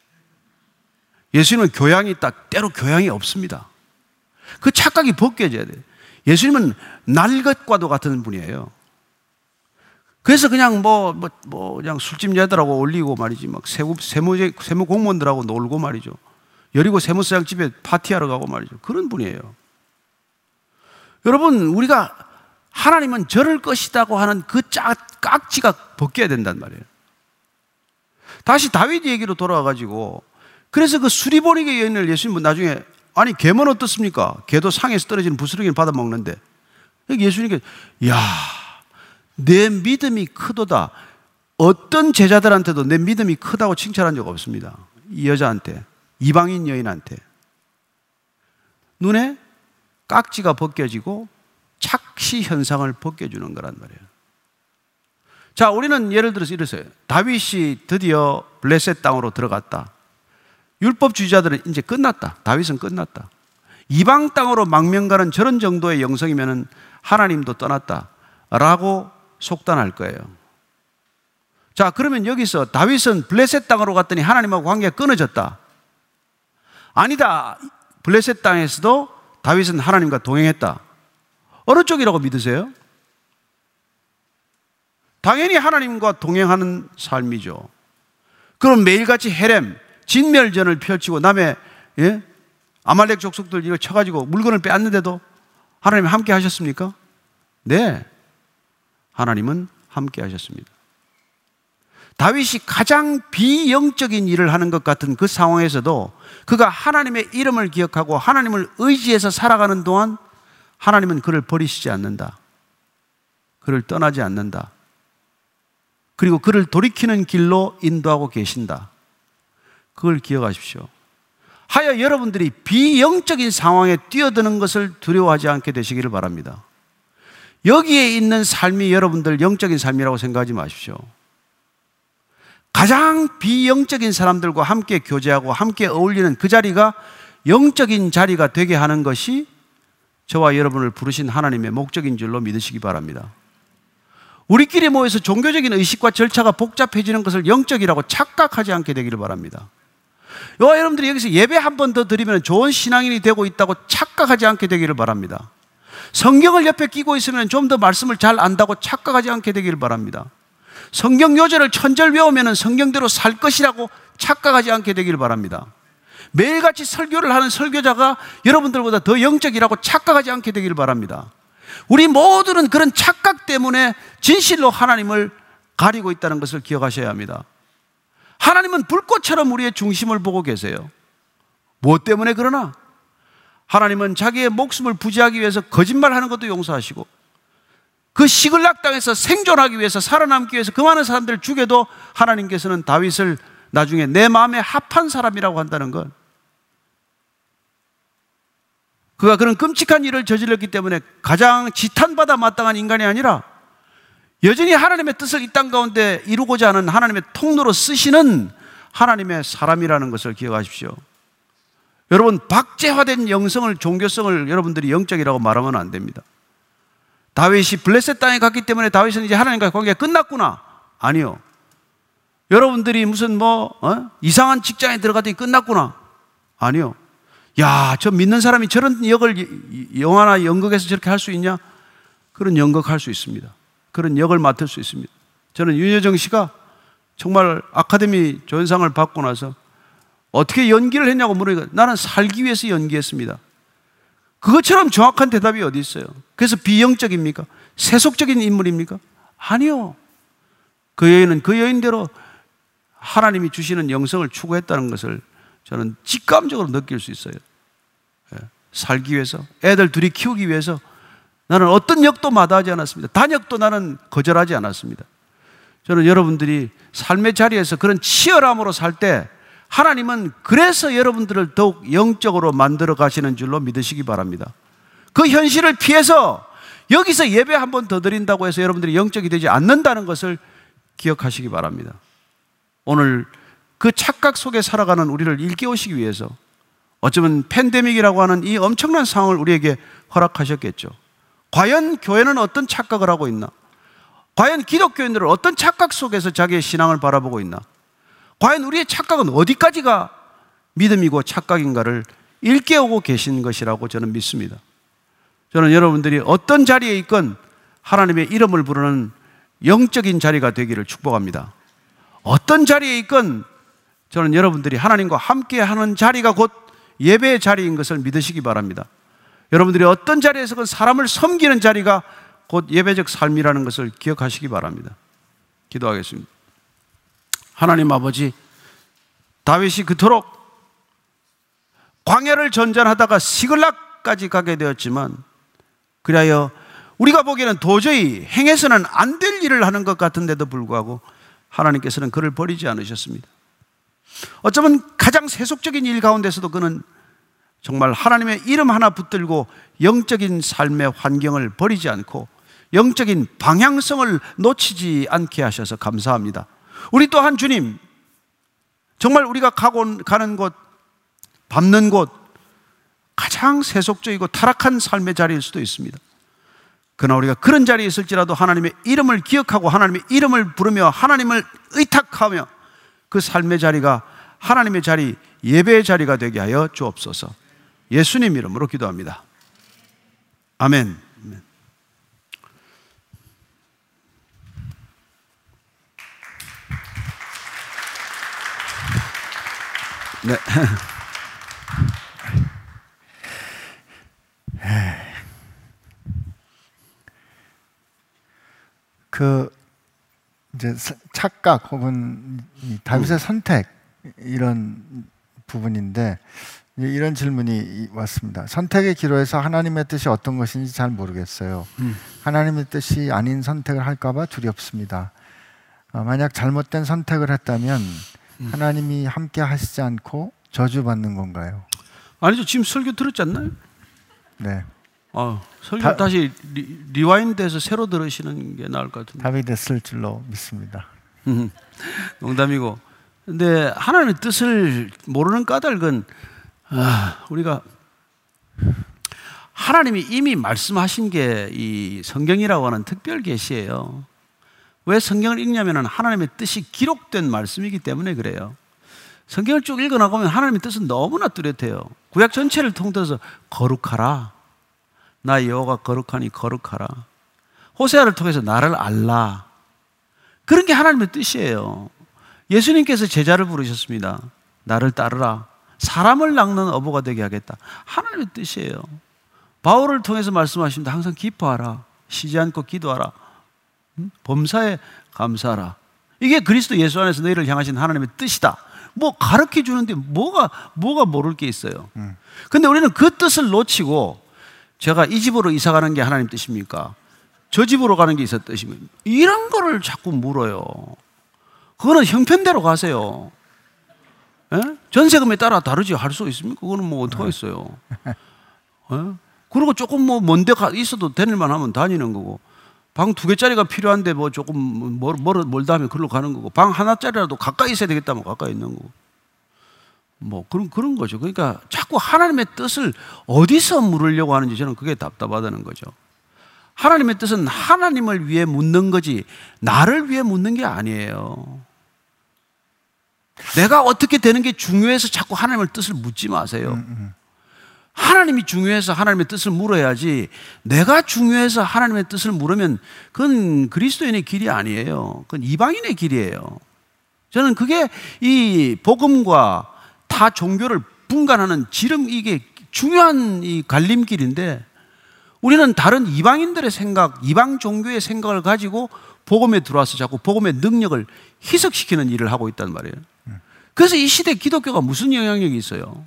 예수님은 교양이 있다, 때로 교양이 없습니다. 그 착각이 벗겨져야 돼요. 예수님은 날것과도 같은 분이에요. 그래서 그냥 그냥 술집 여자들하고 올리고 말이지, 막 세무 공무원들하고 놀고 말이죠. 여리고 세무서장 집에 파티하러 가고 말이죠. 그런 분이에요. 여러분, 우리가 하나님은 저럴 것이라고 하는 그 깍지가 벗겨야 된단 말이에요. 다시 다윗 얘기로 돌아와가지고, 그래서 그 수리보니게 여인을 예수님은 나중에, 아니 개면 어떻습니까? 개도 상에서 떨어지는 부스러기를 받아먹는데, 예수님께 야, 내 믿음이 크도다. 어떤 제자들한테도 내 믿음이 크다고 칭찬한 적 없습니다. 이 여자한테, 이방인 여인한테. 눈에 깍지가 벗겨지고 착시 현상을 벗겨주는 거란 말이에요. 자, 우리는 예를 들어서 이랬어요. 다윗이 드디어 블레셋 땅으로 들어갔다. 율법주의자들은 이제 끝났다. 다윗은 끝났다. 이방 땅으로 망명가는 저런 정도의 영성이면 하나님도 떠났다 라고 속단할 거예요. 자, 그러면 여기서 다윗은 블레셋 땅으로 갔더니 하나님하고 관계가 끊어졌다. 아니다. 블레셋 땅에서도 다윗은 하나님과 동행했다. 어느 쪽이라고 믿으세요? 당연히 하나님과 동행하는 삶이죠. 그럼 매일같이 헤렘, 진멸전을 펼치고 남의 아말렉 족속들 이거 쳐가지고 물건을 빼앗는데도 하나님 함께 하셨습니까? 네, 하나님은 함께 하셨습니다. 다윗이 가장 비영적인 일을 하는 것 같은 그 상황에서도 그가 하나님의 이름을 기억하고 하나님을 의지해서 살아가는 동안 하나님은 그를 버리시지 않는다. 그를 떠나지 않는다. 그리고 그를 돌이키는 길로 인도하고 계신다. 그걸 기억하십시오. 하여 여러분들이 비영적인 상황에 뛰어드는 것을 두려워하지 않게 되시기를 바랍니다. 여기에 있는 삶이 여러분들 영적인 삶이라고 생각하지 마십시오. 가장 비영적인 사람들과 함께 교제하고 함께 어울리는 그 자리가 영적인 자리가 되게 하는 것이 저와 여러분을 부르신 하나님의 목적인 줄로 믿으시기 바랍니다. 우리끼리 모여서 종교적인 의식과 절차가 복잡해지는 것을 영적이라고 착각하지 않게 되기를 바랍니다. 여러분들이 여기서 예배 한 번 더 드리면 좋은 신앙인이 되고 있다고 착각하지 않게 되기를 바랍니다. 성경을 옆에 끼고 있으면 좀 더 말씀을 잘 안다고 착각하지 않게 되기를 바랍니다. 성경 요절을 천절 외우면 성경대로 살 것이라고 착각하지 않게 되기를 바랍니다. 매일같이 설교를 하는 설교자가 여러분들보다 더 영적이라고 착각하지 않게 되기를 바랍니다. 우리 모두는 그런 착각 때문에 진실로 하나님을 가리고 있다는 것을 기억하셔야 합니다. 하나님은 불꽃처럼 우리의 중심을 보고 계세요. 무엇 때문에 그러나? 하나님은 자기의 목숨을 부지하기 위해서 거짓말하는 것도 용서하시고 그 시글락 땅에서 생존하기 위해서 살아남기 위해서 그 많은 사람들을 죽여도 하나님께서는 다윗을 나중에 내 마음에 합한 사람이라고 한다는 것, 그가 그런 끔찍한 일을 저질렀기 때문에 가장 지탄받아 마땅한 인간이 아니라 여전히 하나님의 뜻을 이 땅 가운데 이루고자 하는 하나님의 통로로 쓰시는 하나님의 사람이라는 것을 기억하십시오. 여러분, 박제화된 영성을, 종교성을 여러분들이 영적이라고 말하면 안 됩니다. 다윗이 블레셋 땅에 갔기 때문에 다윗은 이제 하나님과의 관계가 끝났구나. 아니요. 여러분들이 무슨 이상한 직장에 들어갔더니 끝났구나. 아니요. 야, 저 믿는 사람이 저런 역을 영화나 연극에서 저렇게 할 수 있냐? 그런 연극할 수 있습니다. 그런 역을 맡을 수 있습니다. 저는 윤여정 씨가 정말 아카데미 조연상을 받고 나서 어떻게 연기를 했냐고 물으니까 나는 살기 위해서 연기했습니다. 그것처럼 정확한 대답이 어디 있어요? 그래서 비영적입니까? 세속적인 인물입니까? 아니요. 그 여인은 그 여인대로 하나님이 주시는 영성을 추구했다는 것을 저는 직감적으로 느낄 수 있어요. 살기 위해서, 애들 둘이 키우기 위해서 나는 어떤 역도 마다하지 않았습니다. 단역도 나는 거절하지 않았습니다. 저는 여러분들이 삶의 자리에서 그런 치열함으로 살 때 하나님은 그래서 여러분들을 더욱 영적으로 만들어 가시는 줄로 믿으시기 바랍니다. 그 현실을 피해서 여기서 예배 한 번 더 드린다고 해서 여러분들이 영적이 되지 않는다는 것을 기억하시기 바랍니다. 오늘 그 착각 속에 살아가는 우리를 일깨우시기 위해서 어쩌면 팬데믹이라고 하는 이 엄청난 상황을 우리에게 허락하셨겠죠. 과연 교회는 어떤 착각을 하고 있나? 과연 기독교인들은 어떤 착각 속에서 자기의 신앙을 바라보고 있나? 과연 우리의 착각은 어디까지가 믿음이고 착각인가를 일깨우고 계신 것이라고 저는 믿습니다. 저는 여러분들이 어떤 자리에 있건 하나님의 이름을 부르는 영적인 자리가 되기를 축복합니다. 어떤 자리에 있건 저는 여러분들이 하나님과 함께하는 자리가 곧 예배의 자리인 것을 믿으시기 바랍니다. 여러분들이 어떤 자리에서건 사람을 섬기는 자리가 곧 예배적 삶이라는 것을 기억하시기 바랍니다. 기도하겠습니다. 하나님 아버지, 다윗이 그토록 광야를 전전하다가 시글락까지 가게 되었지만 그리하여 우리가 보기에는 도저히 행해서는 안 될 일을 하는 것 같은데도 불구하고 하나님께서는 그를 버리지 않으셨습니다. 어쩌면 가장 세속적인 일 가운데서도 그는 정말 하나님의 이름 하나 붙들고 영적인 삶의 환경을 버리지 않고 영적인 방향성을 놓치지 않게 하셔서 감사합니다. 우리 또한 주님, 정말 우리가 가는 곳, 밟는 곳, 가장 세속적이고 타락한 삶의 자리일 수도 있습니다. 그러나 우리가 그런 자리에 있을지라도 하나님의 이름을 기억하고 하나님의 이름을 부르며 하나님을 의탁하며 그 삶의 자리가 하나님의 자리, 예배의 자리가 되게 하여 주옵소서. 예수님 이름으로 기도합니다. 아멘. 네. 이제 착각 혹은 다윗의 선택 이런 부분인데 이런 질문이 왔습니다. 선택의 기로에서 하나님의 뜻이 어떤 것인지 잘 모르겠어요. 하나님의 뜻이 아닌 선택을 할까봐 두렵습니다. 만약 잘못된 선택을 했다면 하나님이 함께 하시지 않고 저주받는 건가요? 아니죠. 지금 설교 들었지 않나요? 네. 설교 다시 리와인드해서 새로 들으시는 게 나을 것 같은데. 답이 됐을 줄로 믿습니다. 농담이고. 근데 하나님의 뜻을 모르는 까닭은 우리가 하나님이 이미 말씀하신 게 이 성경이라고 하는 특별 계시예요. 왜 성경을 읽냐면 하나님의 뜻이 기록된 말씀이기 때문에 그래요. 성경을 쭉 읽어나가면 하나님의 뜻은 너무나 뚜렷해요. 구약 전체를 통틀어서 거룩하라. 나 여호와가 거룩하니 거룩하라. 호세아를 통해서 나를 알라. 그런 게 하나님의 뜻이에요. 예수님께서 제자를 부르셨습니다. 나를 따르라. 사람을 낚는 어부가 되게 하겠다. 하나님의 뜻이에요. 바울을 통해서 말씀하십니다. 항상 기뻐하라. 쉬지 않고 기도하라. 범사에 감사하라. 이게 그리스도 예수 안에서 너희를 향하신 하나님의 뜻이다. 뭐 가르쳐 주는데 뭐가 모를 게 있어요. 근데 우리는 그 뜻을 놓치고 제가 이 집으로 이사 가는 게 하나님 뜻입니까? 저 집으로 가는 게 있었 뜻입니까? 이런 거를 자꾸 물어요. 그거는 형편대로 가세요. 예? 전세금에 따라 다르지 할 수 있습니까? 그거는 뭐 어떡하겠어요. 예? 그리고 조금 뭐 먼데 있어도 다닐만 하면 다니는 거고, 방 2개짜리가 필요한데 뭐 조금 멀다 하면 그걸로 가는 거고, 방 하나짜리라도 가까이 있어야 되겠다면 가까이 있는 거고, 뭐 그런 거죠. 그러니까 자꾸 하나님의 뜻을 어디서 물으려고 하는지 저는 그게 답답하다는 거죠. 하나님의 뜻은 하나님을 위해 묻는 거지 나를 위해 묻는 게 아니에요. 내가 어떻게 되는 게 중요해서 자꾸 하나님의 뜻을 묻지 마세요. 하나님이 중요해서 하나님의 뜻을 물어야지, 내가 중요해서 하나님의 뜻을 물으면 그건 그리스도인의 길이 아니에요. 그건 이방인의 길이에요. 저는 그게 이 복음과 타 종교를 분간하는 이게 중요한 이 갈림길인데, 우리는 다른 이방인들의 생각, 이방 종교의 생각을 가지고 복음에 들어와서 자꾸 복음의 능력을 희석시키는 일을 하고 있단 말이에요. 그래서 이 시대 기독교가 무슨 영향력이 있어요?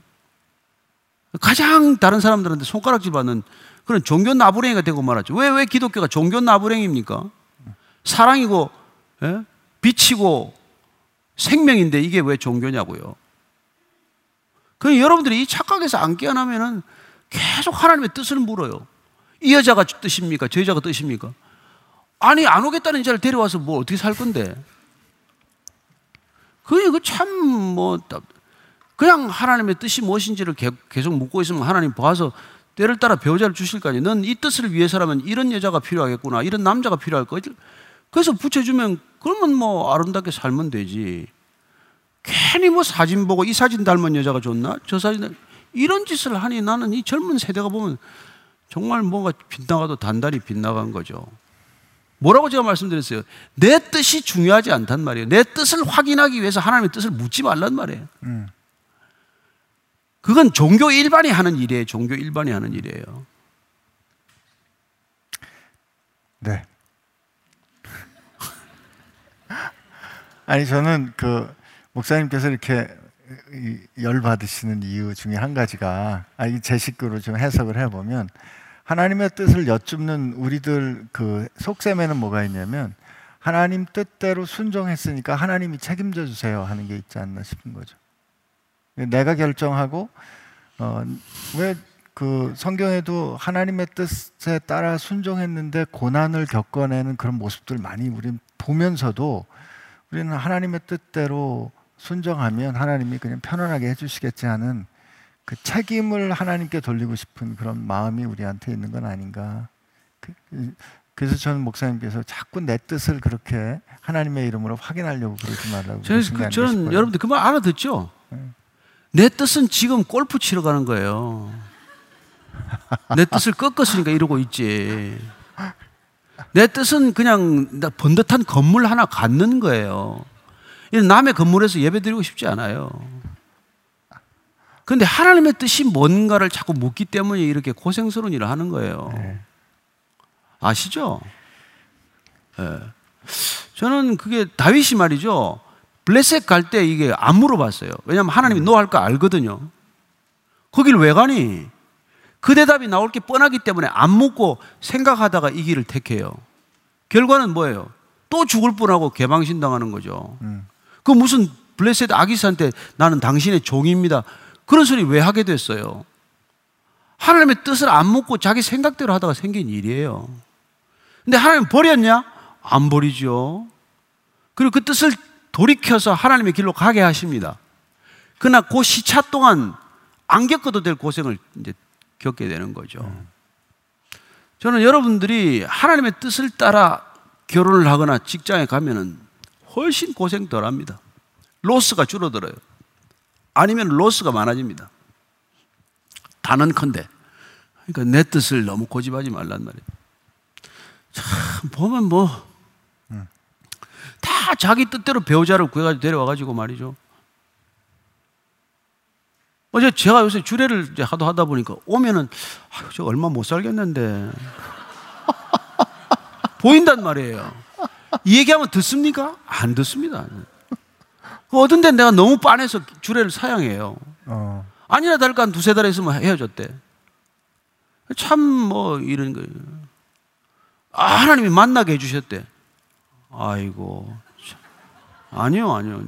가장 다른 사람들한테 손가락질 받는 그런 종교 나부랭이가 되고 말았죠. 왜 기독교가 종교 나부랭이입니까? 사랑이고, 예? 빛이고 생명인데 이게 왜 종교냐고요. 그 여러분들이 이 착각에서 안 깨어나면은 계속 하나님의 뜻을 물어요. 이 여자가 뜻입니까? 저 여자가 뜻입니까? 아니, 안 오겠다는 자를 데려와서 뭐 어떻게 살 건데? 그게 참 그냥 하나님의 뜻이 무엇인지를 계속 묻고 있으면 하나님 봐서 때를 따라 배우자를 주실 거 아니에요. 넌 이 뜻을 위해서라면 이런 여자가 필요하겠구나, 이런 남자가 필요할 거지. 그래서 붙여주면 그러면 뭐 아름답게 살면 되지. 괜히 뭐 사진 보고 이 사진 닮은 여자가 좋나? 저 사진 이런 짓을 하니 나는 이 젊은 세대가 보면 정말 뭔가 빗나가도 단단히 빗나간 거죠. 뭐라고 제가 말씀드렸어요? 내 뜻이 중요하지 않단 말이에요. 내 뜻을 확인하기 위해서 하나님의 뜻을 묻지 말란 말이에요. 그건 종교 일반이 하는 일이에요. 종교 일반이 하는 일이에요. 네. 아니, 저는 목사님께서 이렇게 열 받으시는 이유 중에 한 가지가, 제 식구로 좀 해석을 해보면, 하나님의 뜻을 여쭙는 우리들 속셈에는 뭐가 있냐면, 하나님 뜻대로 순종했으니까 하나님이 책임져 주세요 하는 게 있지 않나 싶은 거죠. 내가 결정하고, 왜 성경에도 하나님의 뜻에 따라 순종했는데 고난을 겪어내는 그런 모습들 많이 우리 보면서도, 우리는 하나님의 뜻대로 순종하면 하나님이 그냥 편안하게 해주시겠지 하는 그 책임을 하나님께 돌리고 싶은 그런 마음이 우리한테 있는 건 아닌가. 그래서 저는 목사님께서 자꾸 내 뜻을 그렇게 하나님의 이름으로 확인하려고 그러지 말라고. 저는 여러분들 그 말 알아듣죠? 내 뜻은 지금 골프 치러 가는 거예요. 내 뜻을 꺾었으니까 이러고 있지. 내 뜻은 그냥 번듯한 건물 하나 갖는 거예요. 남의 건물에서 예배 드리고 싶지 않아요. 근데 하나님의 뜻이 뭔가를 자꾸 묻기 때문에 이렇게 고생스러운 일을 하는 거예요. 네. 아시죠? 네. 저는 그게 다윗이 말이죠. 블레셋 갈 때 이게 안 물어봤어요. 왜냐하면 하나님이 너 할 거 알거든요. 거길 왜 가니? 그 대답이 나올 게 뻔하기 때문에 안 묻고 생각하다가 이 길을 택해요. 결과는 뭐예요? 또 죽을 뻔하고 개망신당하는 거죠. 그 무슨 블레셋 아기스한테 나는 당신의 종입니다. 그런 소리 왜 하게 됐어요? 하나님의 뜻을 안 묻고 자기 생각대로 하다가 생긴 일이에요. 근데 하나님 버렸냐? 안 버리죠. 그리고 그 뜻을 돌이켜서 하나님의 길로 가게 하십니다. 그러나 그 시차 동안 안 겪어도 될 고생을 이제 겪게 되는 거죠. 저는 여러분들이 하나님의 뜻을 따라 결혼을 하거나 직장에 가면은 훨씬 고생 덜 합니다. 로스가 줄어들어요. 아니면 로스가 많아집니다. 단언컨대. 그러니까 내 뜻을 너무 고집하지 말란 말이에요. 참 보면 뭐 다 자기 뜻대로 배우자를 구해가지고 데려와가지고 말이죠. 어제 제가 요새 주례를 이제 하다 보니까 오면은 저 얼마 못 살겠는데 보인단 말이에요. 이 얘기하면 듣습니까? 안 듣습니다. 어떤 데는 내가 너무 빤해서 주례를 사양해요. 아니나 다를까 한 두세 달 있으면 헤어졌대. 참 뭐 이런 거예요. 하나님이 만나게 해주셨대. 아이고 참. 아니요.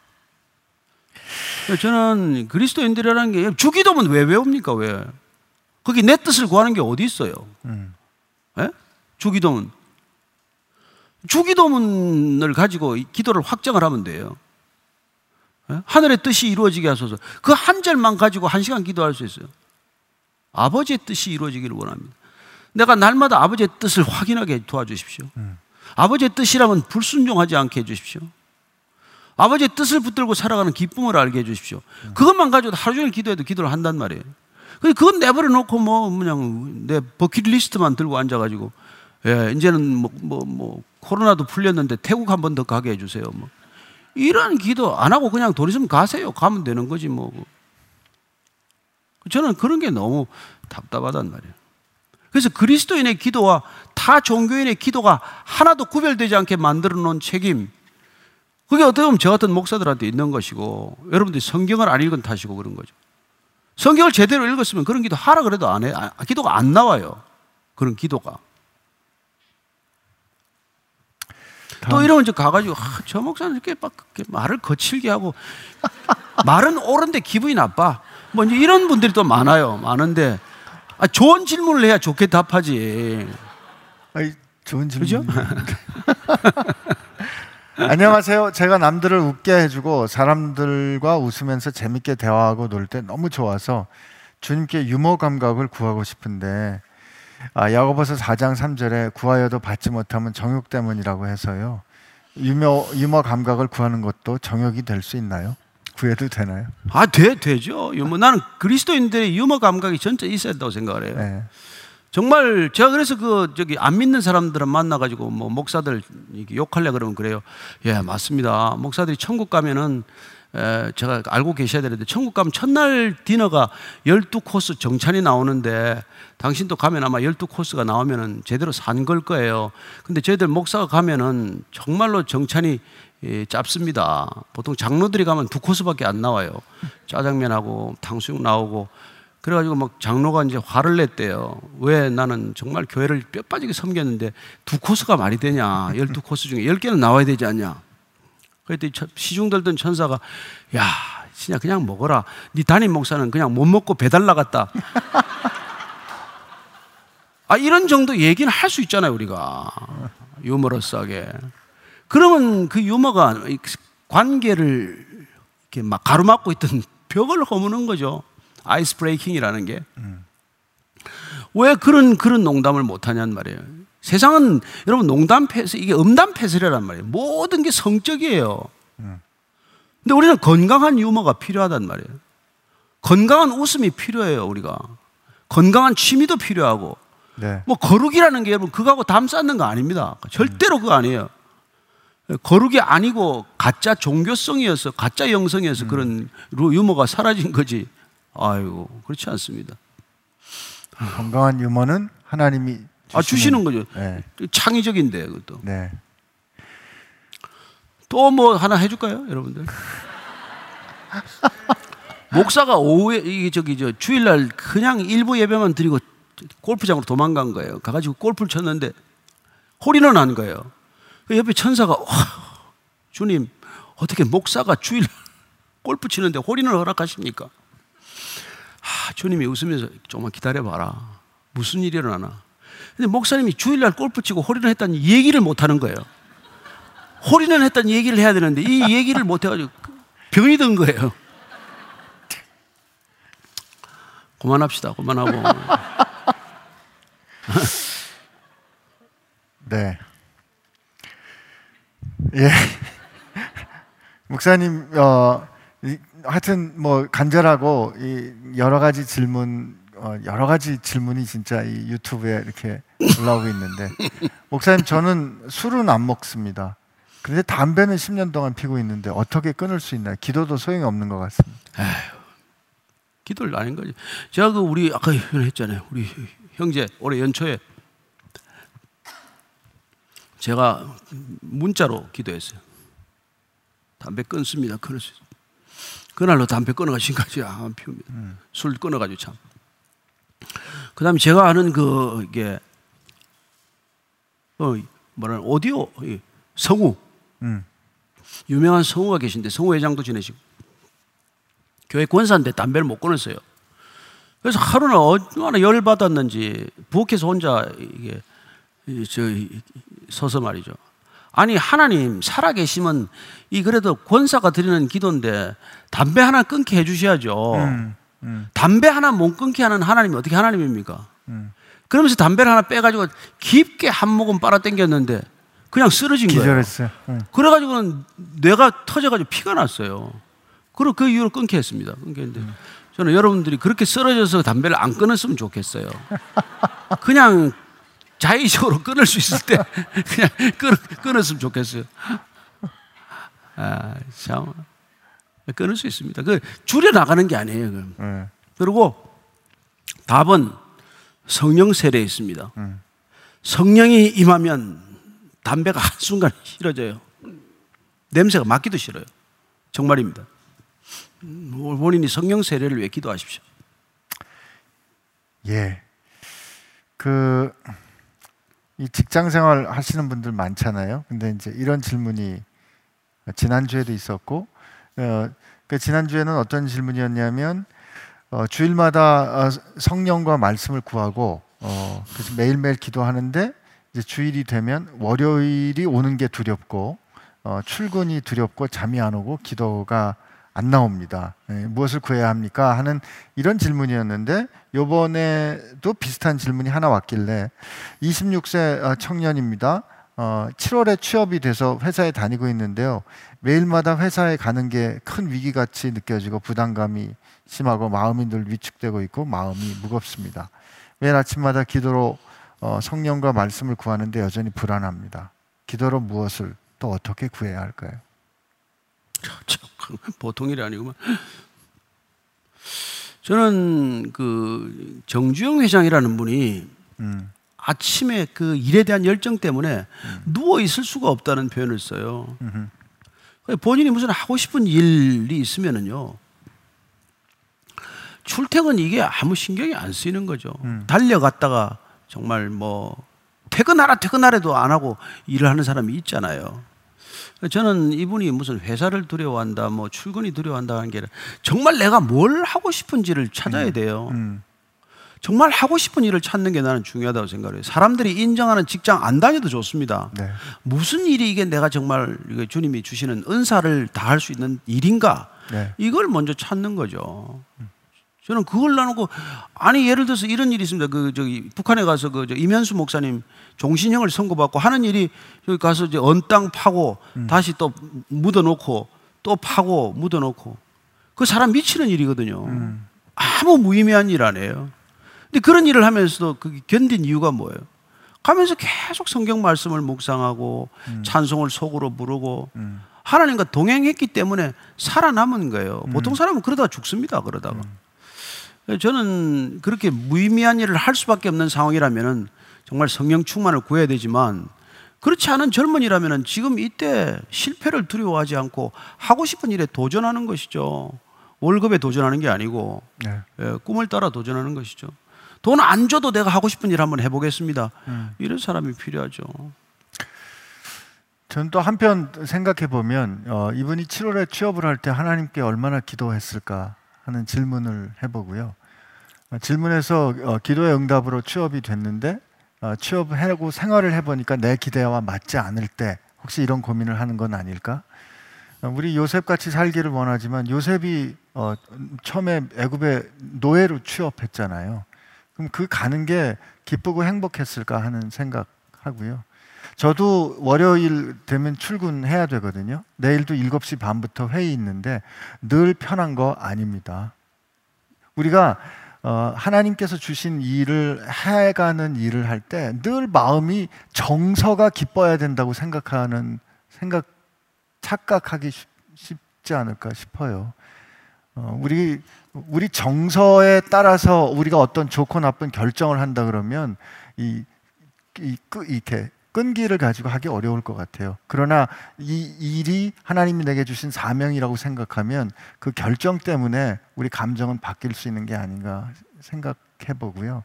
저는 그리스도인들이라는 게 주기도문 왜 외웁니까? 왜? 거기 내 뜻을 구하는 게 어디 있어요? 예? 주기도문. 주기도문을 가지고 기도를 확정을 하면 돼요. 예? 하늘의 뜻이 이루어지게 하소서. 그 한 절만 가지고 1시간 기도할 수 있어요. 아버지의 뜻이 이루어지기를 원합니다. 내가 날마다 아버지의 뜻을 확인하게 도와주십시오. 아버지의 뜻이라면 불순종하지 않게 해주십시오. 아버지의 뜻을 붙들고 살아가는 기쁨을 알게 해주십시오. 그것만 가지고 하루 종일 기도해도 기도를 한단 말이에요. 그건 내버려 놓고 그냥 내 버킷리스트만 들고 앉아가지고 이제는 코로나도 풀렸는데 태국 한 번 더 가게 해주세요. 이런 기도 안 하고 그냥 돈 있으면 가세요. 가면 되는 거지 뭐. 저는 그런 게 너무 답답하단 말이에요. 그래서 그리스도인의 기도와 타 종교인의 기도가 하나도 구별되지 않게 만들어 놓은 책임, 그게 어떻게 보면 저 같은 목사들한테 있는 것이고, 여러분들이 성경을 안 읽은 탓이고 그런 거죠. 성경을 제대로 읽었으면 그런 기도 하라 그래도 안 해. 기도가 안 나와요. 그런 기도가. 또 이러면 이제 가가지고 저 목사는 이렇게 막 말을 거칠게 하고 말은 옳은데 기분이 나빠. 뭐 이제 이런 분들이 또 많은데 좋은 질문을 해야 좋게 답하지. 좋은 질문. 그죠? 안녕하세요. 제가 남들을 웃게 해주고 사람들과 웃으면서 재밌게 대화하고 놀 때 너무 좋아서 주님께 유머 감각을 구하고 싶은데 야고보서 4장 3절에 구하여도 받지 못하면 정욕 때문이라고 해서요. 유머 감각을 구하는 것도 정욕이 될 수 있나요? 구해도 되나요? 되죠. 나는 그리스도인들의 유머 감각이 전체 있어야 된다고 생각을 해요. 네. 정말 제가 그래서 안 믿는 사람들은 만나가지고 목사들 욕하려 그러면 그래요. 예, 맞습니다. 목사들이 천국 가면은 제가 알고 계셔야 되는데 천국 가면 첫날 디너가 12코스 정찬이 나오는데 당신도 가면 아마 12코스가 나오면은 제대로 산 걸 거예요. 근데 저희들 목사가 가면은 정말로 정찬이 짧습니다. 보통 장로들이 가면 2코스밖에 안 나와요. 짜장면하고 탕수육 나오고. 그래가지고 막 장로가 이제 화를 냈대요. 왜 나는 정말 교회를 뼈 빠지게 섬겼는데 2코스가 말이 되냐. 12코스 중에 10개는 나와야 되지 않냐. 그랬더니 시중 들던 천사가 야 진짜 그냥 먹어라. 네 담임 목사는 그냥 못 먹고 배달 나갔다. 이런 정도 얘기는 할 수 있잖아요. 우리가 유머러스하게. 그러면 그 유머가 관계를 이렇게 막 가로막고 있던 벽을 허무는 거죠. 아이스 브레이킹이라는 게. 왜 그런 농담을 못하냐는 말이에요. 세상은 여러분 농담 폐쇄, 이게 음담 폐쇄란 말이에요. 모든 게 성적이에요. 근데 우리는 건강한 유머가 필요하단 말이에요. 건강한 웃음이 필요해요. 우리가 건강한 취미도 필요하고. 네. 뭐 거룩이라는 게 여러분 그거하고 담 쌓는 거 아닙니다. 절대로 그거 아니에요. 거룩이 아니고 가짜 종교성이어서 가짜 영성이어서 그런 유머가 사라진 거지. 아이고, 그렇지 않습니다. 건강한 유머는 하나님이 주시는 거죠. 네. 창의적인데 그것도. 네. 또 뭐 하나 해줄까요, 여러분들? 목사가 오후에 주일날 그냥 일부 예배만 드리고 골프장으로 도망간 거예요. 가가지고 골프를 쳤는데 홀인원 한 거예요. 그 옆에 천사가 와, 주님 어떻게 목사가 주일날 골프 치는데 홀인을 허락하십니까? 주님이 웃으면서 조금만 기다려봐라. 무슨 일이 일어나나. 근데 목사님이 주일날 골프 치고 홀인을 했다는 얘기를 못하는 거예요. 홀인을 했다는 얘기를 해야 되는데 이 얘기를 못해가지고 병이 든 거예요. 그만합시다. 그만하고. 네. 예. 목사님, 하여튼 뭐 간절하고 여러 가지 질문이 진짜 이 유튜브에 이렇게 올라오고 있는데, 목사님 저는 술은 안 먹습니다. 그런데 담배는 10년 동안 피고 있는데 어떻게 끊을 수 있나요? 기도도 소용이 없는 것 같습니다. 에휴, 기도를 아닌 거지. 제가 우리 아까 했잖아요. 우리 형제 올해 연초에 제가 문자로 기도했어요. 담배 끊습니다. 끊을 수 있어요. 그날로 담배 끊어가지고 지금까지 안 피웁니다. 술 끊어가지고 참. 그 다음에 제가 아는 이게 오디오 성우 유명한 성우가 계신데 성우 회장도 지내시고 교회 권사인데 담배를 못 끊었어요. 그래서 하루는 얼마나 열받았는지 부엌에서 혼자 서서 말이죠. 아니 하나님 살아계시면 그래도 권사가 드리는 기도인데 담배 하나 끊게 해주셔야죠. 담배 하나 못 끊게 하는 하나님이 어떻게 하나님입니까? 그러면서 담배를 하나 빼가지고 깊게 한 모금 빨아당겼는데 그냥 쓰러진 거예요. 기절했어요. 그래가지고는 뇌가 터져가지고 피가 났어요. 그리고 그 이후로 끊게 했습니다. 끊겠는데 저는 여러분들이 그렇게 쓰러져서 담배를 안 끊었으면 좋겠어요. 그냥 자의적으로 끊을 수 있을 때 그냥 끊었으면 좋겠어요. 참 끊을 수 있습니다. 줄여 나가는 게 아니에요. 그리고 답은 성령 세례에 있습니다. 성령이 임하면 담배가 한순간 싫어져요. 냄새가 맡기도 싫어요. 정말입니다. 본인이 성령 세례를 위해 기도하십시오. 예. 이 직장 생활 하시는 분들 많잖아요. 근데 이제 이런 질문이 지난주에도 있었고, 지난주에는 어떤 질문이었냐면, 주일마다 성령과 말씀을 구하고, 그래서 매일매일 기도하는데, 이제 주일이 되면 월요일이 오는 게 두렵고, 출근이 두렵고 잠이 안 오고 기도가 안 나옵니다. 무엇을 구해야 합니까? 하는 이런 질문이었는데 이번에도 비슷한 질문이 하나 왔길래 26세 청년입니다. 7월에 취업이 돼서 회사에 다니고 있는데요. 매일마다 회사에 가는 게 큰 위기같이 느껴지고 부담감이 심하고 마음이 늘 위축되고 있고 마음이 무겁습니다. 매일 아침마다 기도로 성령과 말씀을 구하는데 여전히 불안합니다. 기도로 무엇을 또 어떻게 구해야 할까요? 보통 일이 아니구만. 저는 정주영 회장이라는 분이 아침에 일에 대한 열정 때문에 누워 있을 수가 없다는 표현을 써요. 본인이 무슨 하고 싶은 일이 있으면은요, 출퇴근 이게 아무 신경이 안 쓰이는 거죠. 달려갔다가 정말 퇴근하라도 안 하고 일을 하는 사람이 있잖아요. 저는 이분이 무슨 회사를 두려워한다, 출근이 두려워한다 하는 게 아니라 정말 내가 뭘 하고 싶은지를 찾아야 돼요. 정말 하고 싶은 일을 찾는 게 나는 중요하다고 생각해요. 사람들이 인정하는 직장 안 다녀도 좋습니다. 네. 무슨 일이 이게 내가 정말 주님이 주시는 은사를 다할 수 있는 일인가? 네. 이걸 먼저 찾는 거죠. 저는 그걸 나누고, 예를 들어서 이런 일이 있습니다. 북한에 가서 이면수 목사님 종신형을 선고받고 하는 일이 여기 가서 이제 언 땅 파고 다시 또 묻어놓고 또 파고 묻어놓고 그 사람 미치는 일이거든요. 아무 무의미한 일 아니에요. 근데 그런 일을 하면서도 견딘 이유가 뭐예요? 가면서 계속 성경 말씀을 묵상하고 찬송을 속으로 부르고 하나님과 동행했기 때문에 살아남은 거예요. 보통 사람은 그러다가 죽습니다. 그러다가. 저는 그렇게 무의미한 일을 할 수밖에 없는 상황이라면 정말 성령 충만을 구해야 되지만, 그렇지 않은 젊은이라면 지금 이때 실패를 두려워하지 않고 하고 싶은 일에 도전하는 것이죠. 월급에 도전하는 게 아니고 꿈을 따라 도전하는 것이죠. 돈 안 줘도 내가 하고 싶은 일 한번 해보겠습니다. 이런 사람이 필요하죠. 저는 또 한편 생각해 보면 이분이 7월에 취업을 할 때 하나님께 얼마나 기도했을까 하는 질문을 해보고요. 질문에서 기도의 응답으로 취업이 됐는데 취업하고 생활을 해보니까 내 기대와 맞지 않을 때 혹시 이런 고민을 하는 건 아닐까? 우리 요셉같이 살기를 원하지만 요셉이 처음에 애굽에 노예로 취업했잖아요. 그럼 그 가는 게 기쁘고 행복했을까 하는 생각하고요. 저도 월요일 되면 출근해야 되거든요. 내일도 7시 반부터 회의 있는데 늘 편한 거 아닙니다. 우리가 하나님께서 주신 일을 해가는 일을 할 때 늘 마음이 정서가 기뻐야 된다고 착각하기 쉽지 않을까 싶어요. 우리 정서에 따라서 우리가 어떤 좋고 나쁜 결정을 한다 그러면 이렇게 끈기를 가지고 하기 어려울 것 같아요. 그러나 이 일이 하나님이 내게 주신 사명이라고 생각하면 그 결정 때문에 우리 감정은 바뀔 수 있는 게 아닌가 생각해 보고요.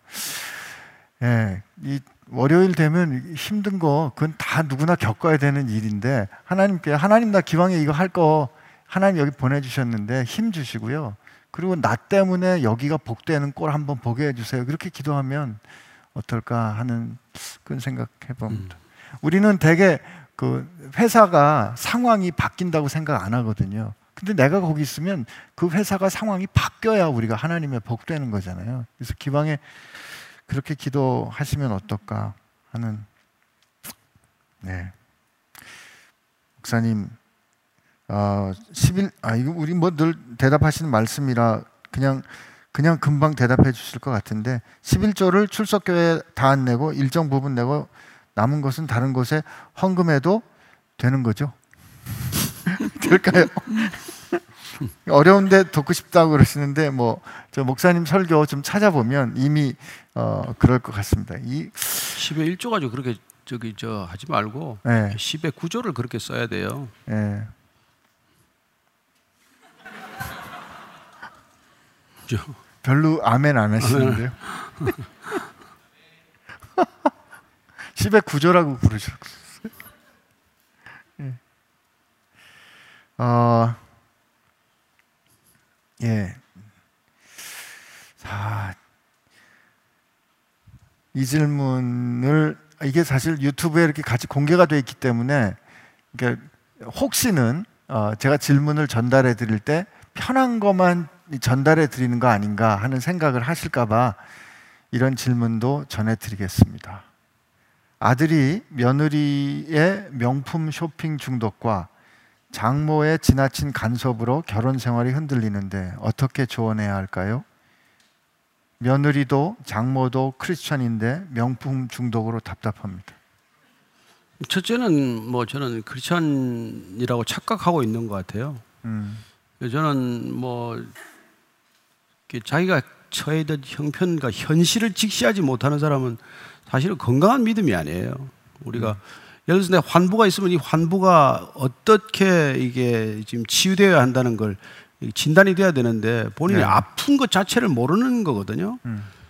이 월요일 되면 힘든 거 그건 다 누구나 겪어야 되는 일인데 하나님 나 기왕에 이거 할 거 하나님 여기 보내주셨는데 힘 주시고요. 그리고 나 때문에 여기가 복되는 꼴 한번 보게 해주세요. 그렇게 기도하면 어떨까 하는 그런 생각해 봅니다. 우리는 되게 그 회사가 상황이 바뀐다고 생각 안 하거든요. 근데 내가 거기 있으면 그 회사가 상황이 바뀌어야 우리가 하나님의 복되는 거잖아요. 그래서 기왕에 그렇게 기도하시면 어떨까 하는. 목사님 10일 이거 우리 뭐 늘 대답하시는 말씀이라 그냥 금방 대답해 주실 것 같은데 11조를 출석교회에 다 안 내고 일정 부분 내고 남은 것은 다른 곳에 헌금해도 되는 거죠? 될까요? 어려운데 돕고 싶다고 그러시는데 저 목사님 설교 좀 찾아보면 이미 그럴 것 같습니다. 10의 1조 가지고 그렇게 하지 말고 10의 9조를 그렇게 써야 돼요. 별로 아멘 안 하시는데요. 10의 9조라고 부르셨어요. 이 질문을 이게 사실 유튜브에 이렇게 같이 공개가 되어 있기 때문에 혹시는 제가 질문을 전달해 드릴 때 편한 것만 전달해 드리는 거 아닌가 하는 생각을 하실까 봐 이런 질문도 전해 드리겠습니다. 아들이 며느리의 명품 쇼핑 중독과 장모의 지나친 간섭으로 결혼 생활이 흔들리는데 어떻게 조언해야 할까요? 며느리도 장모도 크리스천인데 명품 중독으로 답답합니다. 첫째는 저는 크리스천이라고 착각하고 있는 것 같아요. 저는 자기가 처해 있던 형편과 현실을 직시하지 못하는 사람은 사실은 건강한 믿음이 아니에요. 우리가 예를 들어서 내 환부가 있으면 이 환부가 어떻게 이게 지금 치유되어야 한다는 걸 진단이 돼야 되는데 본인이 아픈 것 자체를 모르는 거거든요.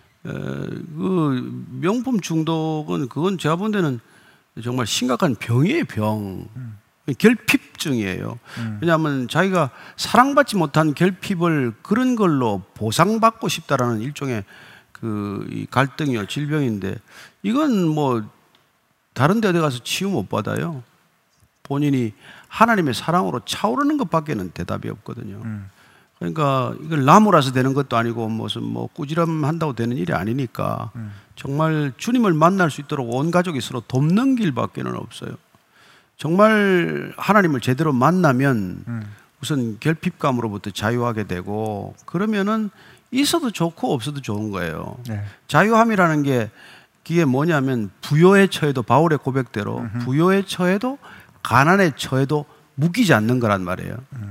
그 명품 중독은 그건 제가 본 데는 정말 심각한 병이에요, 병. 결핍증이에요. 왜냐하면 자기가 사랑받지 못한 결핍을 그런 걸로 보상받고 싶다라는 일종의 이 갈등이요, 질병인데 이건 다른 데 어디 가서 치유 못 받아요. 본인이 하나님의 사랑으로 차오르는 것밖에는 대답이 없거든요. 그러니까 이걸 나무라서 되는 것도 아니고 무슨 꾸지람한다고 되는 일이 아니니까 정말 주님을 만날 수 있도록 온 가족이 서로 돕는 길밖에는 없어요. 정말 하나님을 제대로 만나면 우선 결핍감으로부터 자유하게 되고 그러면은 있어도 좋고 없어도 좋은 거예요. 자유함이라는 게 그게 뭐냐면 부요에 처해도 바울의 고백대로 부요에 처해도 가난에 처해도 묶이지 않는 거란 말이에요.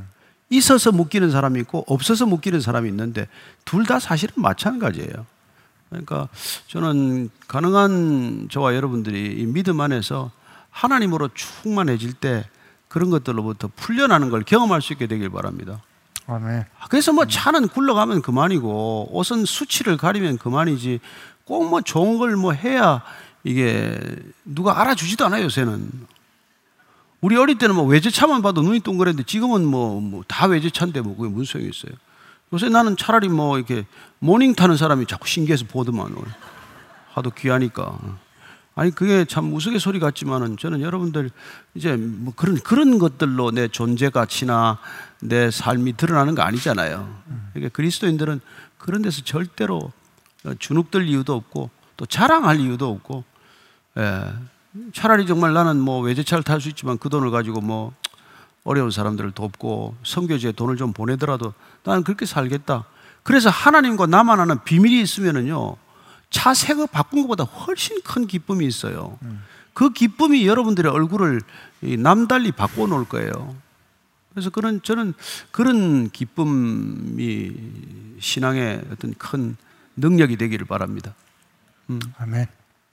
있어서 묶이는 사람이 있고 없어서 묶이는 사람이 있는데 둘 다 사실은 마찬가지예요. 그러니까 저는 가능한 저와 여러분들이 이 믿음 안에서 하나님으로 충만해질 때 그런 것들로부터 풀려나는 걸 경험할 수 있게 되길 바랍니다. 아멘. 그래서 뭐 차는 굴러가면 그만이고 옷은 수치를 가리면 그만이지 꼭 뭐 좋은 걸 뭐 해야 이게 누가 알아주지도 않아요. 요새는 우리 어릴 때는 뭐 외제차만 봐도 눈이 동그랬는데 지금은 뭐 다 외제차인데 뭐 그게 무슨 소용이 있어요. 요새 나는 차라리 뭐 이렇게 모닝 타는 사람이 자꾸 신기해서 보더만 하도 귀하니까. 아니 그게 참 우스갯소리 같지만은 저는 여러분들 이제 뭐 그런 것들로 내 존재 가치나 내 삶이 드러나는 거 아니잖아요. 그러니까 그리스도인들은 그런 데서 절대로 주눅들 이유도 없고 또 자랑할 이유도 없고, 예. 차라리 정말 나는 뭐 외제차를 탈 수 있지만 그 돈을 가지고 뭐 어려운 사람들을 돕고 선교지에 돈을 좀 보내더라도 나는 그렇게 살겠다. 그래서 하나님과 나만 아는 비밀이 있으면은요, 차 새 거 바꾼 것보다 훨씬 큰 기쁨이 있어요. 그 기쁨이 여러분들의 얼굴을 남달리 바꿔 놓을 거예요. 그래서 저는 그런 기쁨이 신앙의 어떤 큰 능력이 되기를 바랍니다. 아멘.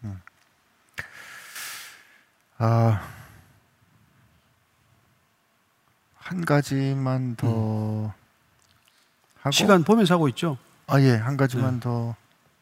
한 가지만 더 하고 시간 보면서 하고 있죠? 예, 한 가지만 더.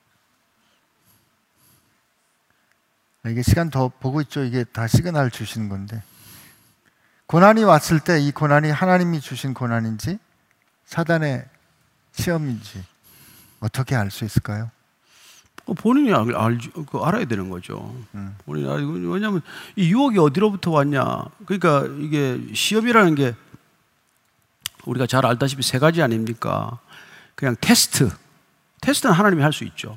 이게 시간 더 보고 있죠. 이게 다 시그널 주시는 건데, 고난이 왔을 때 이 고난이 하나님이 주신 고난인지 사단의 시험인지 어떻게 알 수 있을까요? 본인이 알아야 되는 거죠. 본인이 알고, 왜냐하면 이 유혹이 어디로부터 왔냐. 그러니까 이게 시험이라는 게 우리가 잘 알다시피 세 가지 아닙니까? 그냥 테스트는 하나님이 할 수 있죠.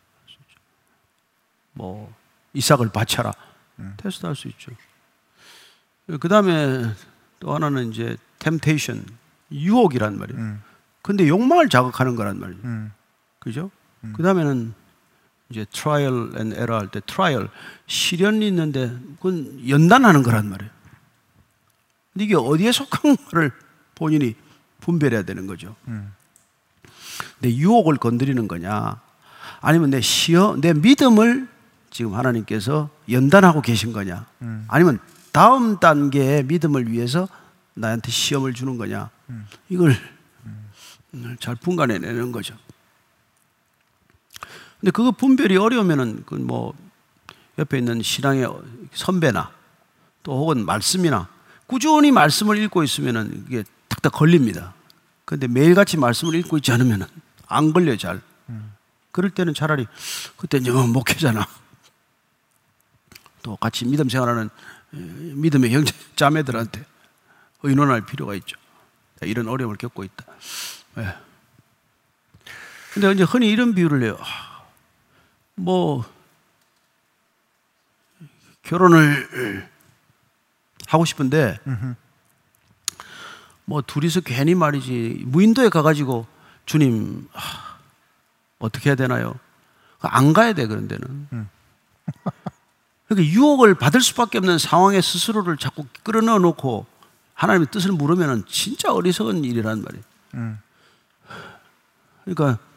뭐 이삭을 바쳐라, 테스트 할 수 있죠. 그 다음에 또 하나는 이제 temptation, 유혹이란 말이에요. 근데 욕망을 자극하는 거란 말이에요. 그죠? 그 다음에는 이제 trial and error 할 때 trial, 시련이 있는데 그건 연단하는 거란 말이에요. 근데 이게 어디에 속한 거를 본인이 분별해야 되는 거죠. 내 유혹을 건드리는 거냐, 아니면 내 믿음을 지금 하나님께서 연단하고 계신 거냐, 아니면 다음 단계의 믿음을 위해서 나한테 시험을 주는 거냐, 이걸 잘 분간해내는 거죠. 근데 그거 분별이 어려우면은 그 뭐 옆에 있는 신앙의 선배나 또 혹은 말씀이나 꾸준히 말씀을 읽고 있으면은 이게 탁탁 걸립니다. 근데 매일같이 말씀을 읽고 있지 않으면은 안 걸려요, 잘. 그럴 때는 차라리 그때 이제 목회자나 또 같이 믿음 생활하는 믿음의 형제 자매들한테 의논할 필요가 있죠. 이런 어려움을 겪고 있다. 예. 근데 이제 흔히 이런 비유를 해요. 뭐 결혼을 하고 싶은데 뭐 둘이서 괜히 말이지 무인도에 가가지고 주님 어떻게 해야 되나요? 안 가야 돼, 그런 데는. 그러니까 유혹을 받을 수밖에 없는 상황에 스스로를 자꾸 끌어넣어 놓고 하나님의 뜻을 물으면 진짜 어리석은 일이란 말이에요. 그러니까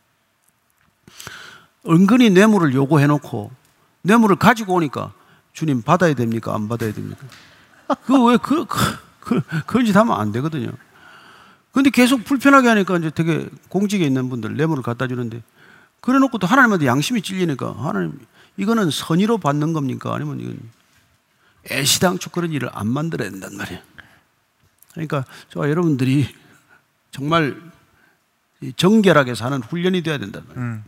은근히 뇌물을 요구해 놓고 뇌물을 가지고 오니까 주님 받아야 됩니까? 안 받아야 됩니까? 그런 짓 하면 안 되거든요. 근데 계속 불편하게 하니까 이제 되게 공직에 있는 분들 뇌물을 갖다 주는데, 그래 놓고 또 하나님한테 양심이 찔리니까 하나님, 이거는 선의로 받는 겁니까? 아니면 이건 애시당초 그런 일을 안 만들어야 된단 말이에요. 그러니까 저와 여러분들이 정말 정결하게 사는 훈련이 돼야 된단 말이에요.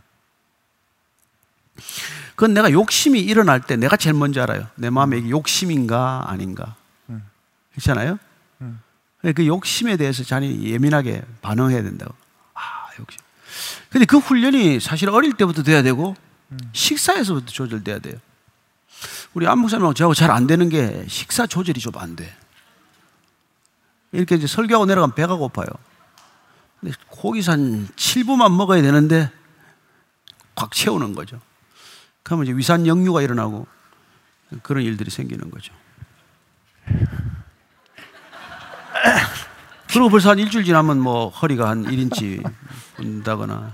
그건 내가 욕심이 일어날 때 내가 제일 먼저 알아요. 내 마음에 이게 욕심인가 아닌가. 그렇잖아요? 그 욕심에 대해서 자기 예민하게 반응해야 된다고. 욕심. 근데 그 훈련이 사실 어릴 때부터 돼야 되고 식사에서부터 조절돼야 돼요. 우리 안 목사님하고 저하고 잘 안 되는 게 식사 조절이 좀 안 돼. 이렇게 이제 설교하고 내려가면 배가 고파요. 근데 고기서 한 7분만 먹어야 되는데 꽉 채우는 거죠. 그러면 이제 위산 역류가 일어나고 그런 일들이 생기는 거죠. 그리고 벌써 한 일주일 지나면 뭐 허리가 한 1인치 분다거나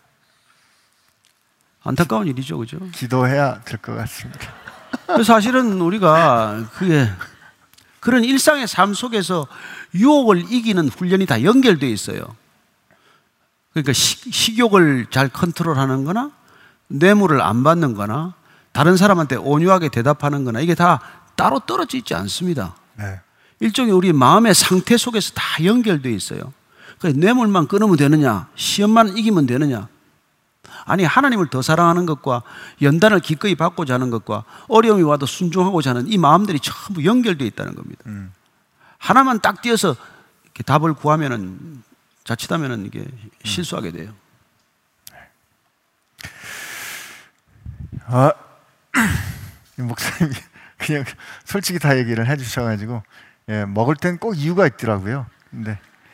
안타까운 일이죠, 그죠? 기도해야 될 것 같습니다. 사실은 우리가 그런 일상의 삶 속에서 유혹을 이기는 훈련이 다 연결되어 있어요. 그러니까 식욕을 잘 컨트롤하는 거나 뇌물을 안 받는 거나 다른 사람한테 온유하게 대답하는 거나 이게 다 따로 떨어져 있지 않습니다. 네. 일종의 우리 마음의 상태 속에서 다 연결되어 있어요. 그러니까 뇌물만 끊으면 되느냐, 시험만 이기면 되느냐. 아니, 하나님을 더 사랑하는 것과 연단을 기꺼이 받고자 하는 것과 어려움이 와도 순종하고자 하는 이 마음들이 전부 연결되어 있다는 겁니다. 하나만 딱 띄어서 이렇게 답을 구하면은 자칫하면은 이게 실수하게 돼요. 목사님이 그냥 솔직히 다 얘기를 해주셔가지고 먹을 땐 꼭 이유가 있더라고요. 근데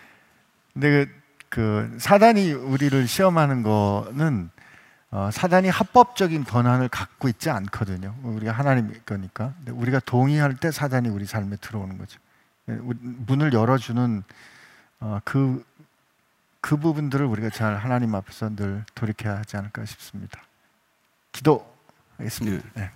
그 사단이 우리를 시험하는 거는 사단이 합법적인 권한을 갖고 있지 않거든요. 우리가 하나님의 거니까. 근데 우리가 동의할 때 사단이 우리 삶에 들어오는 거죠. 문을 열어주는 그 부분들을 우리가 잘 하나님 앞에서 늘 돌이켜야 하지 않을까 싶습니다. 기도하겠습니다. 네.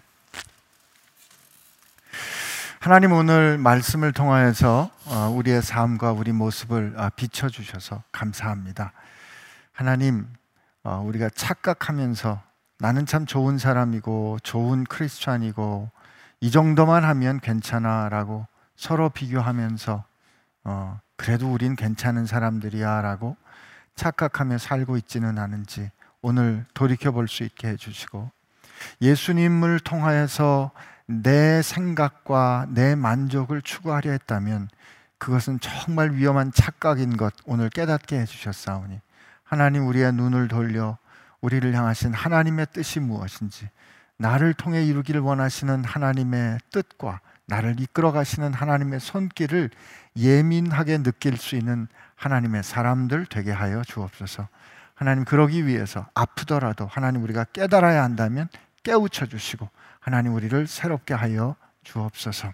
하나님, 오늘 말씀을 통하여서 우리의 삶과 우리 모습을 비춰주셔서 감사합니다. 하나님, 우리가 착각하면서 나는 참 좋은 사람이고 좋은 크리스찬이고 이 정도만 하면 괜찮아 라고 서로 비교하면서 그래도 우린 괜찮은 사람들이야 라고 착각하며 살고 있지는 않은지 오늘 돌이켜볼 수 있게 해주시고, 예수님을 통하여서 내 생각과 내 만족을 추구하려 했다면 그것은 정말 위험한 착각인 것 오늘 깨닫게 해주셨사오니, 하나님, 우리의 눈을 돌려 우리를 향하신 하나님의 뜻이 무엇인지, 나를 통해 이루기를 원하시는 하나님의 뜻과 나를 이끌어 가시는 하나님의 손길을 예민하게 느낄 수 있는 하나님의 사람들 되게 하여 주옵소서. 하나님, 그러기 위해서 아프더라도 하나님 우리가 깨달아야 한다면 깨우쳐 주시고 하나님 우리를 새롭게 하여 주옵소서.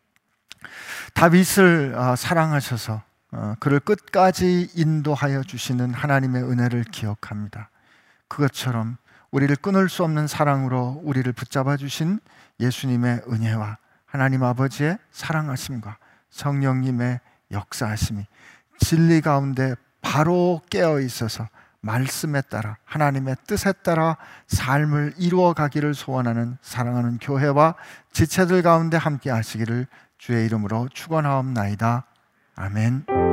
다윗을 사랑하셔서 그를 끝까지 인도하여 주시는 하나님의 은혜를 기억합니다. 그것처럼 우리를 끊을 수 없는 사랑으로 우리를 붙잡아 주신 예수님의 은혜와 하나님 아버지의 사랑하심과 성령님의 역사하심이 진리 가운데 바로 깨어 있어서 말씀에 따라 하나님의 뜻에 따라 삶을 이루어 가기를 소원하는 사랑하는 교회와 지체들 가운데 함께 하시기를 주의 이름으로 축원하옵나이다. 아멘.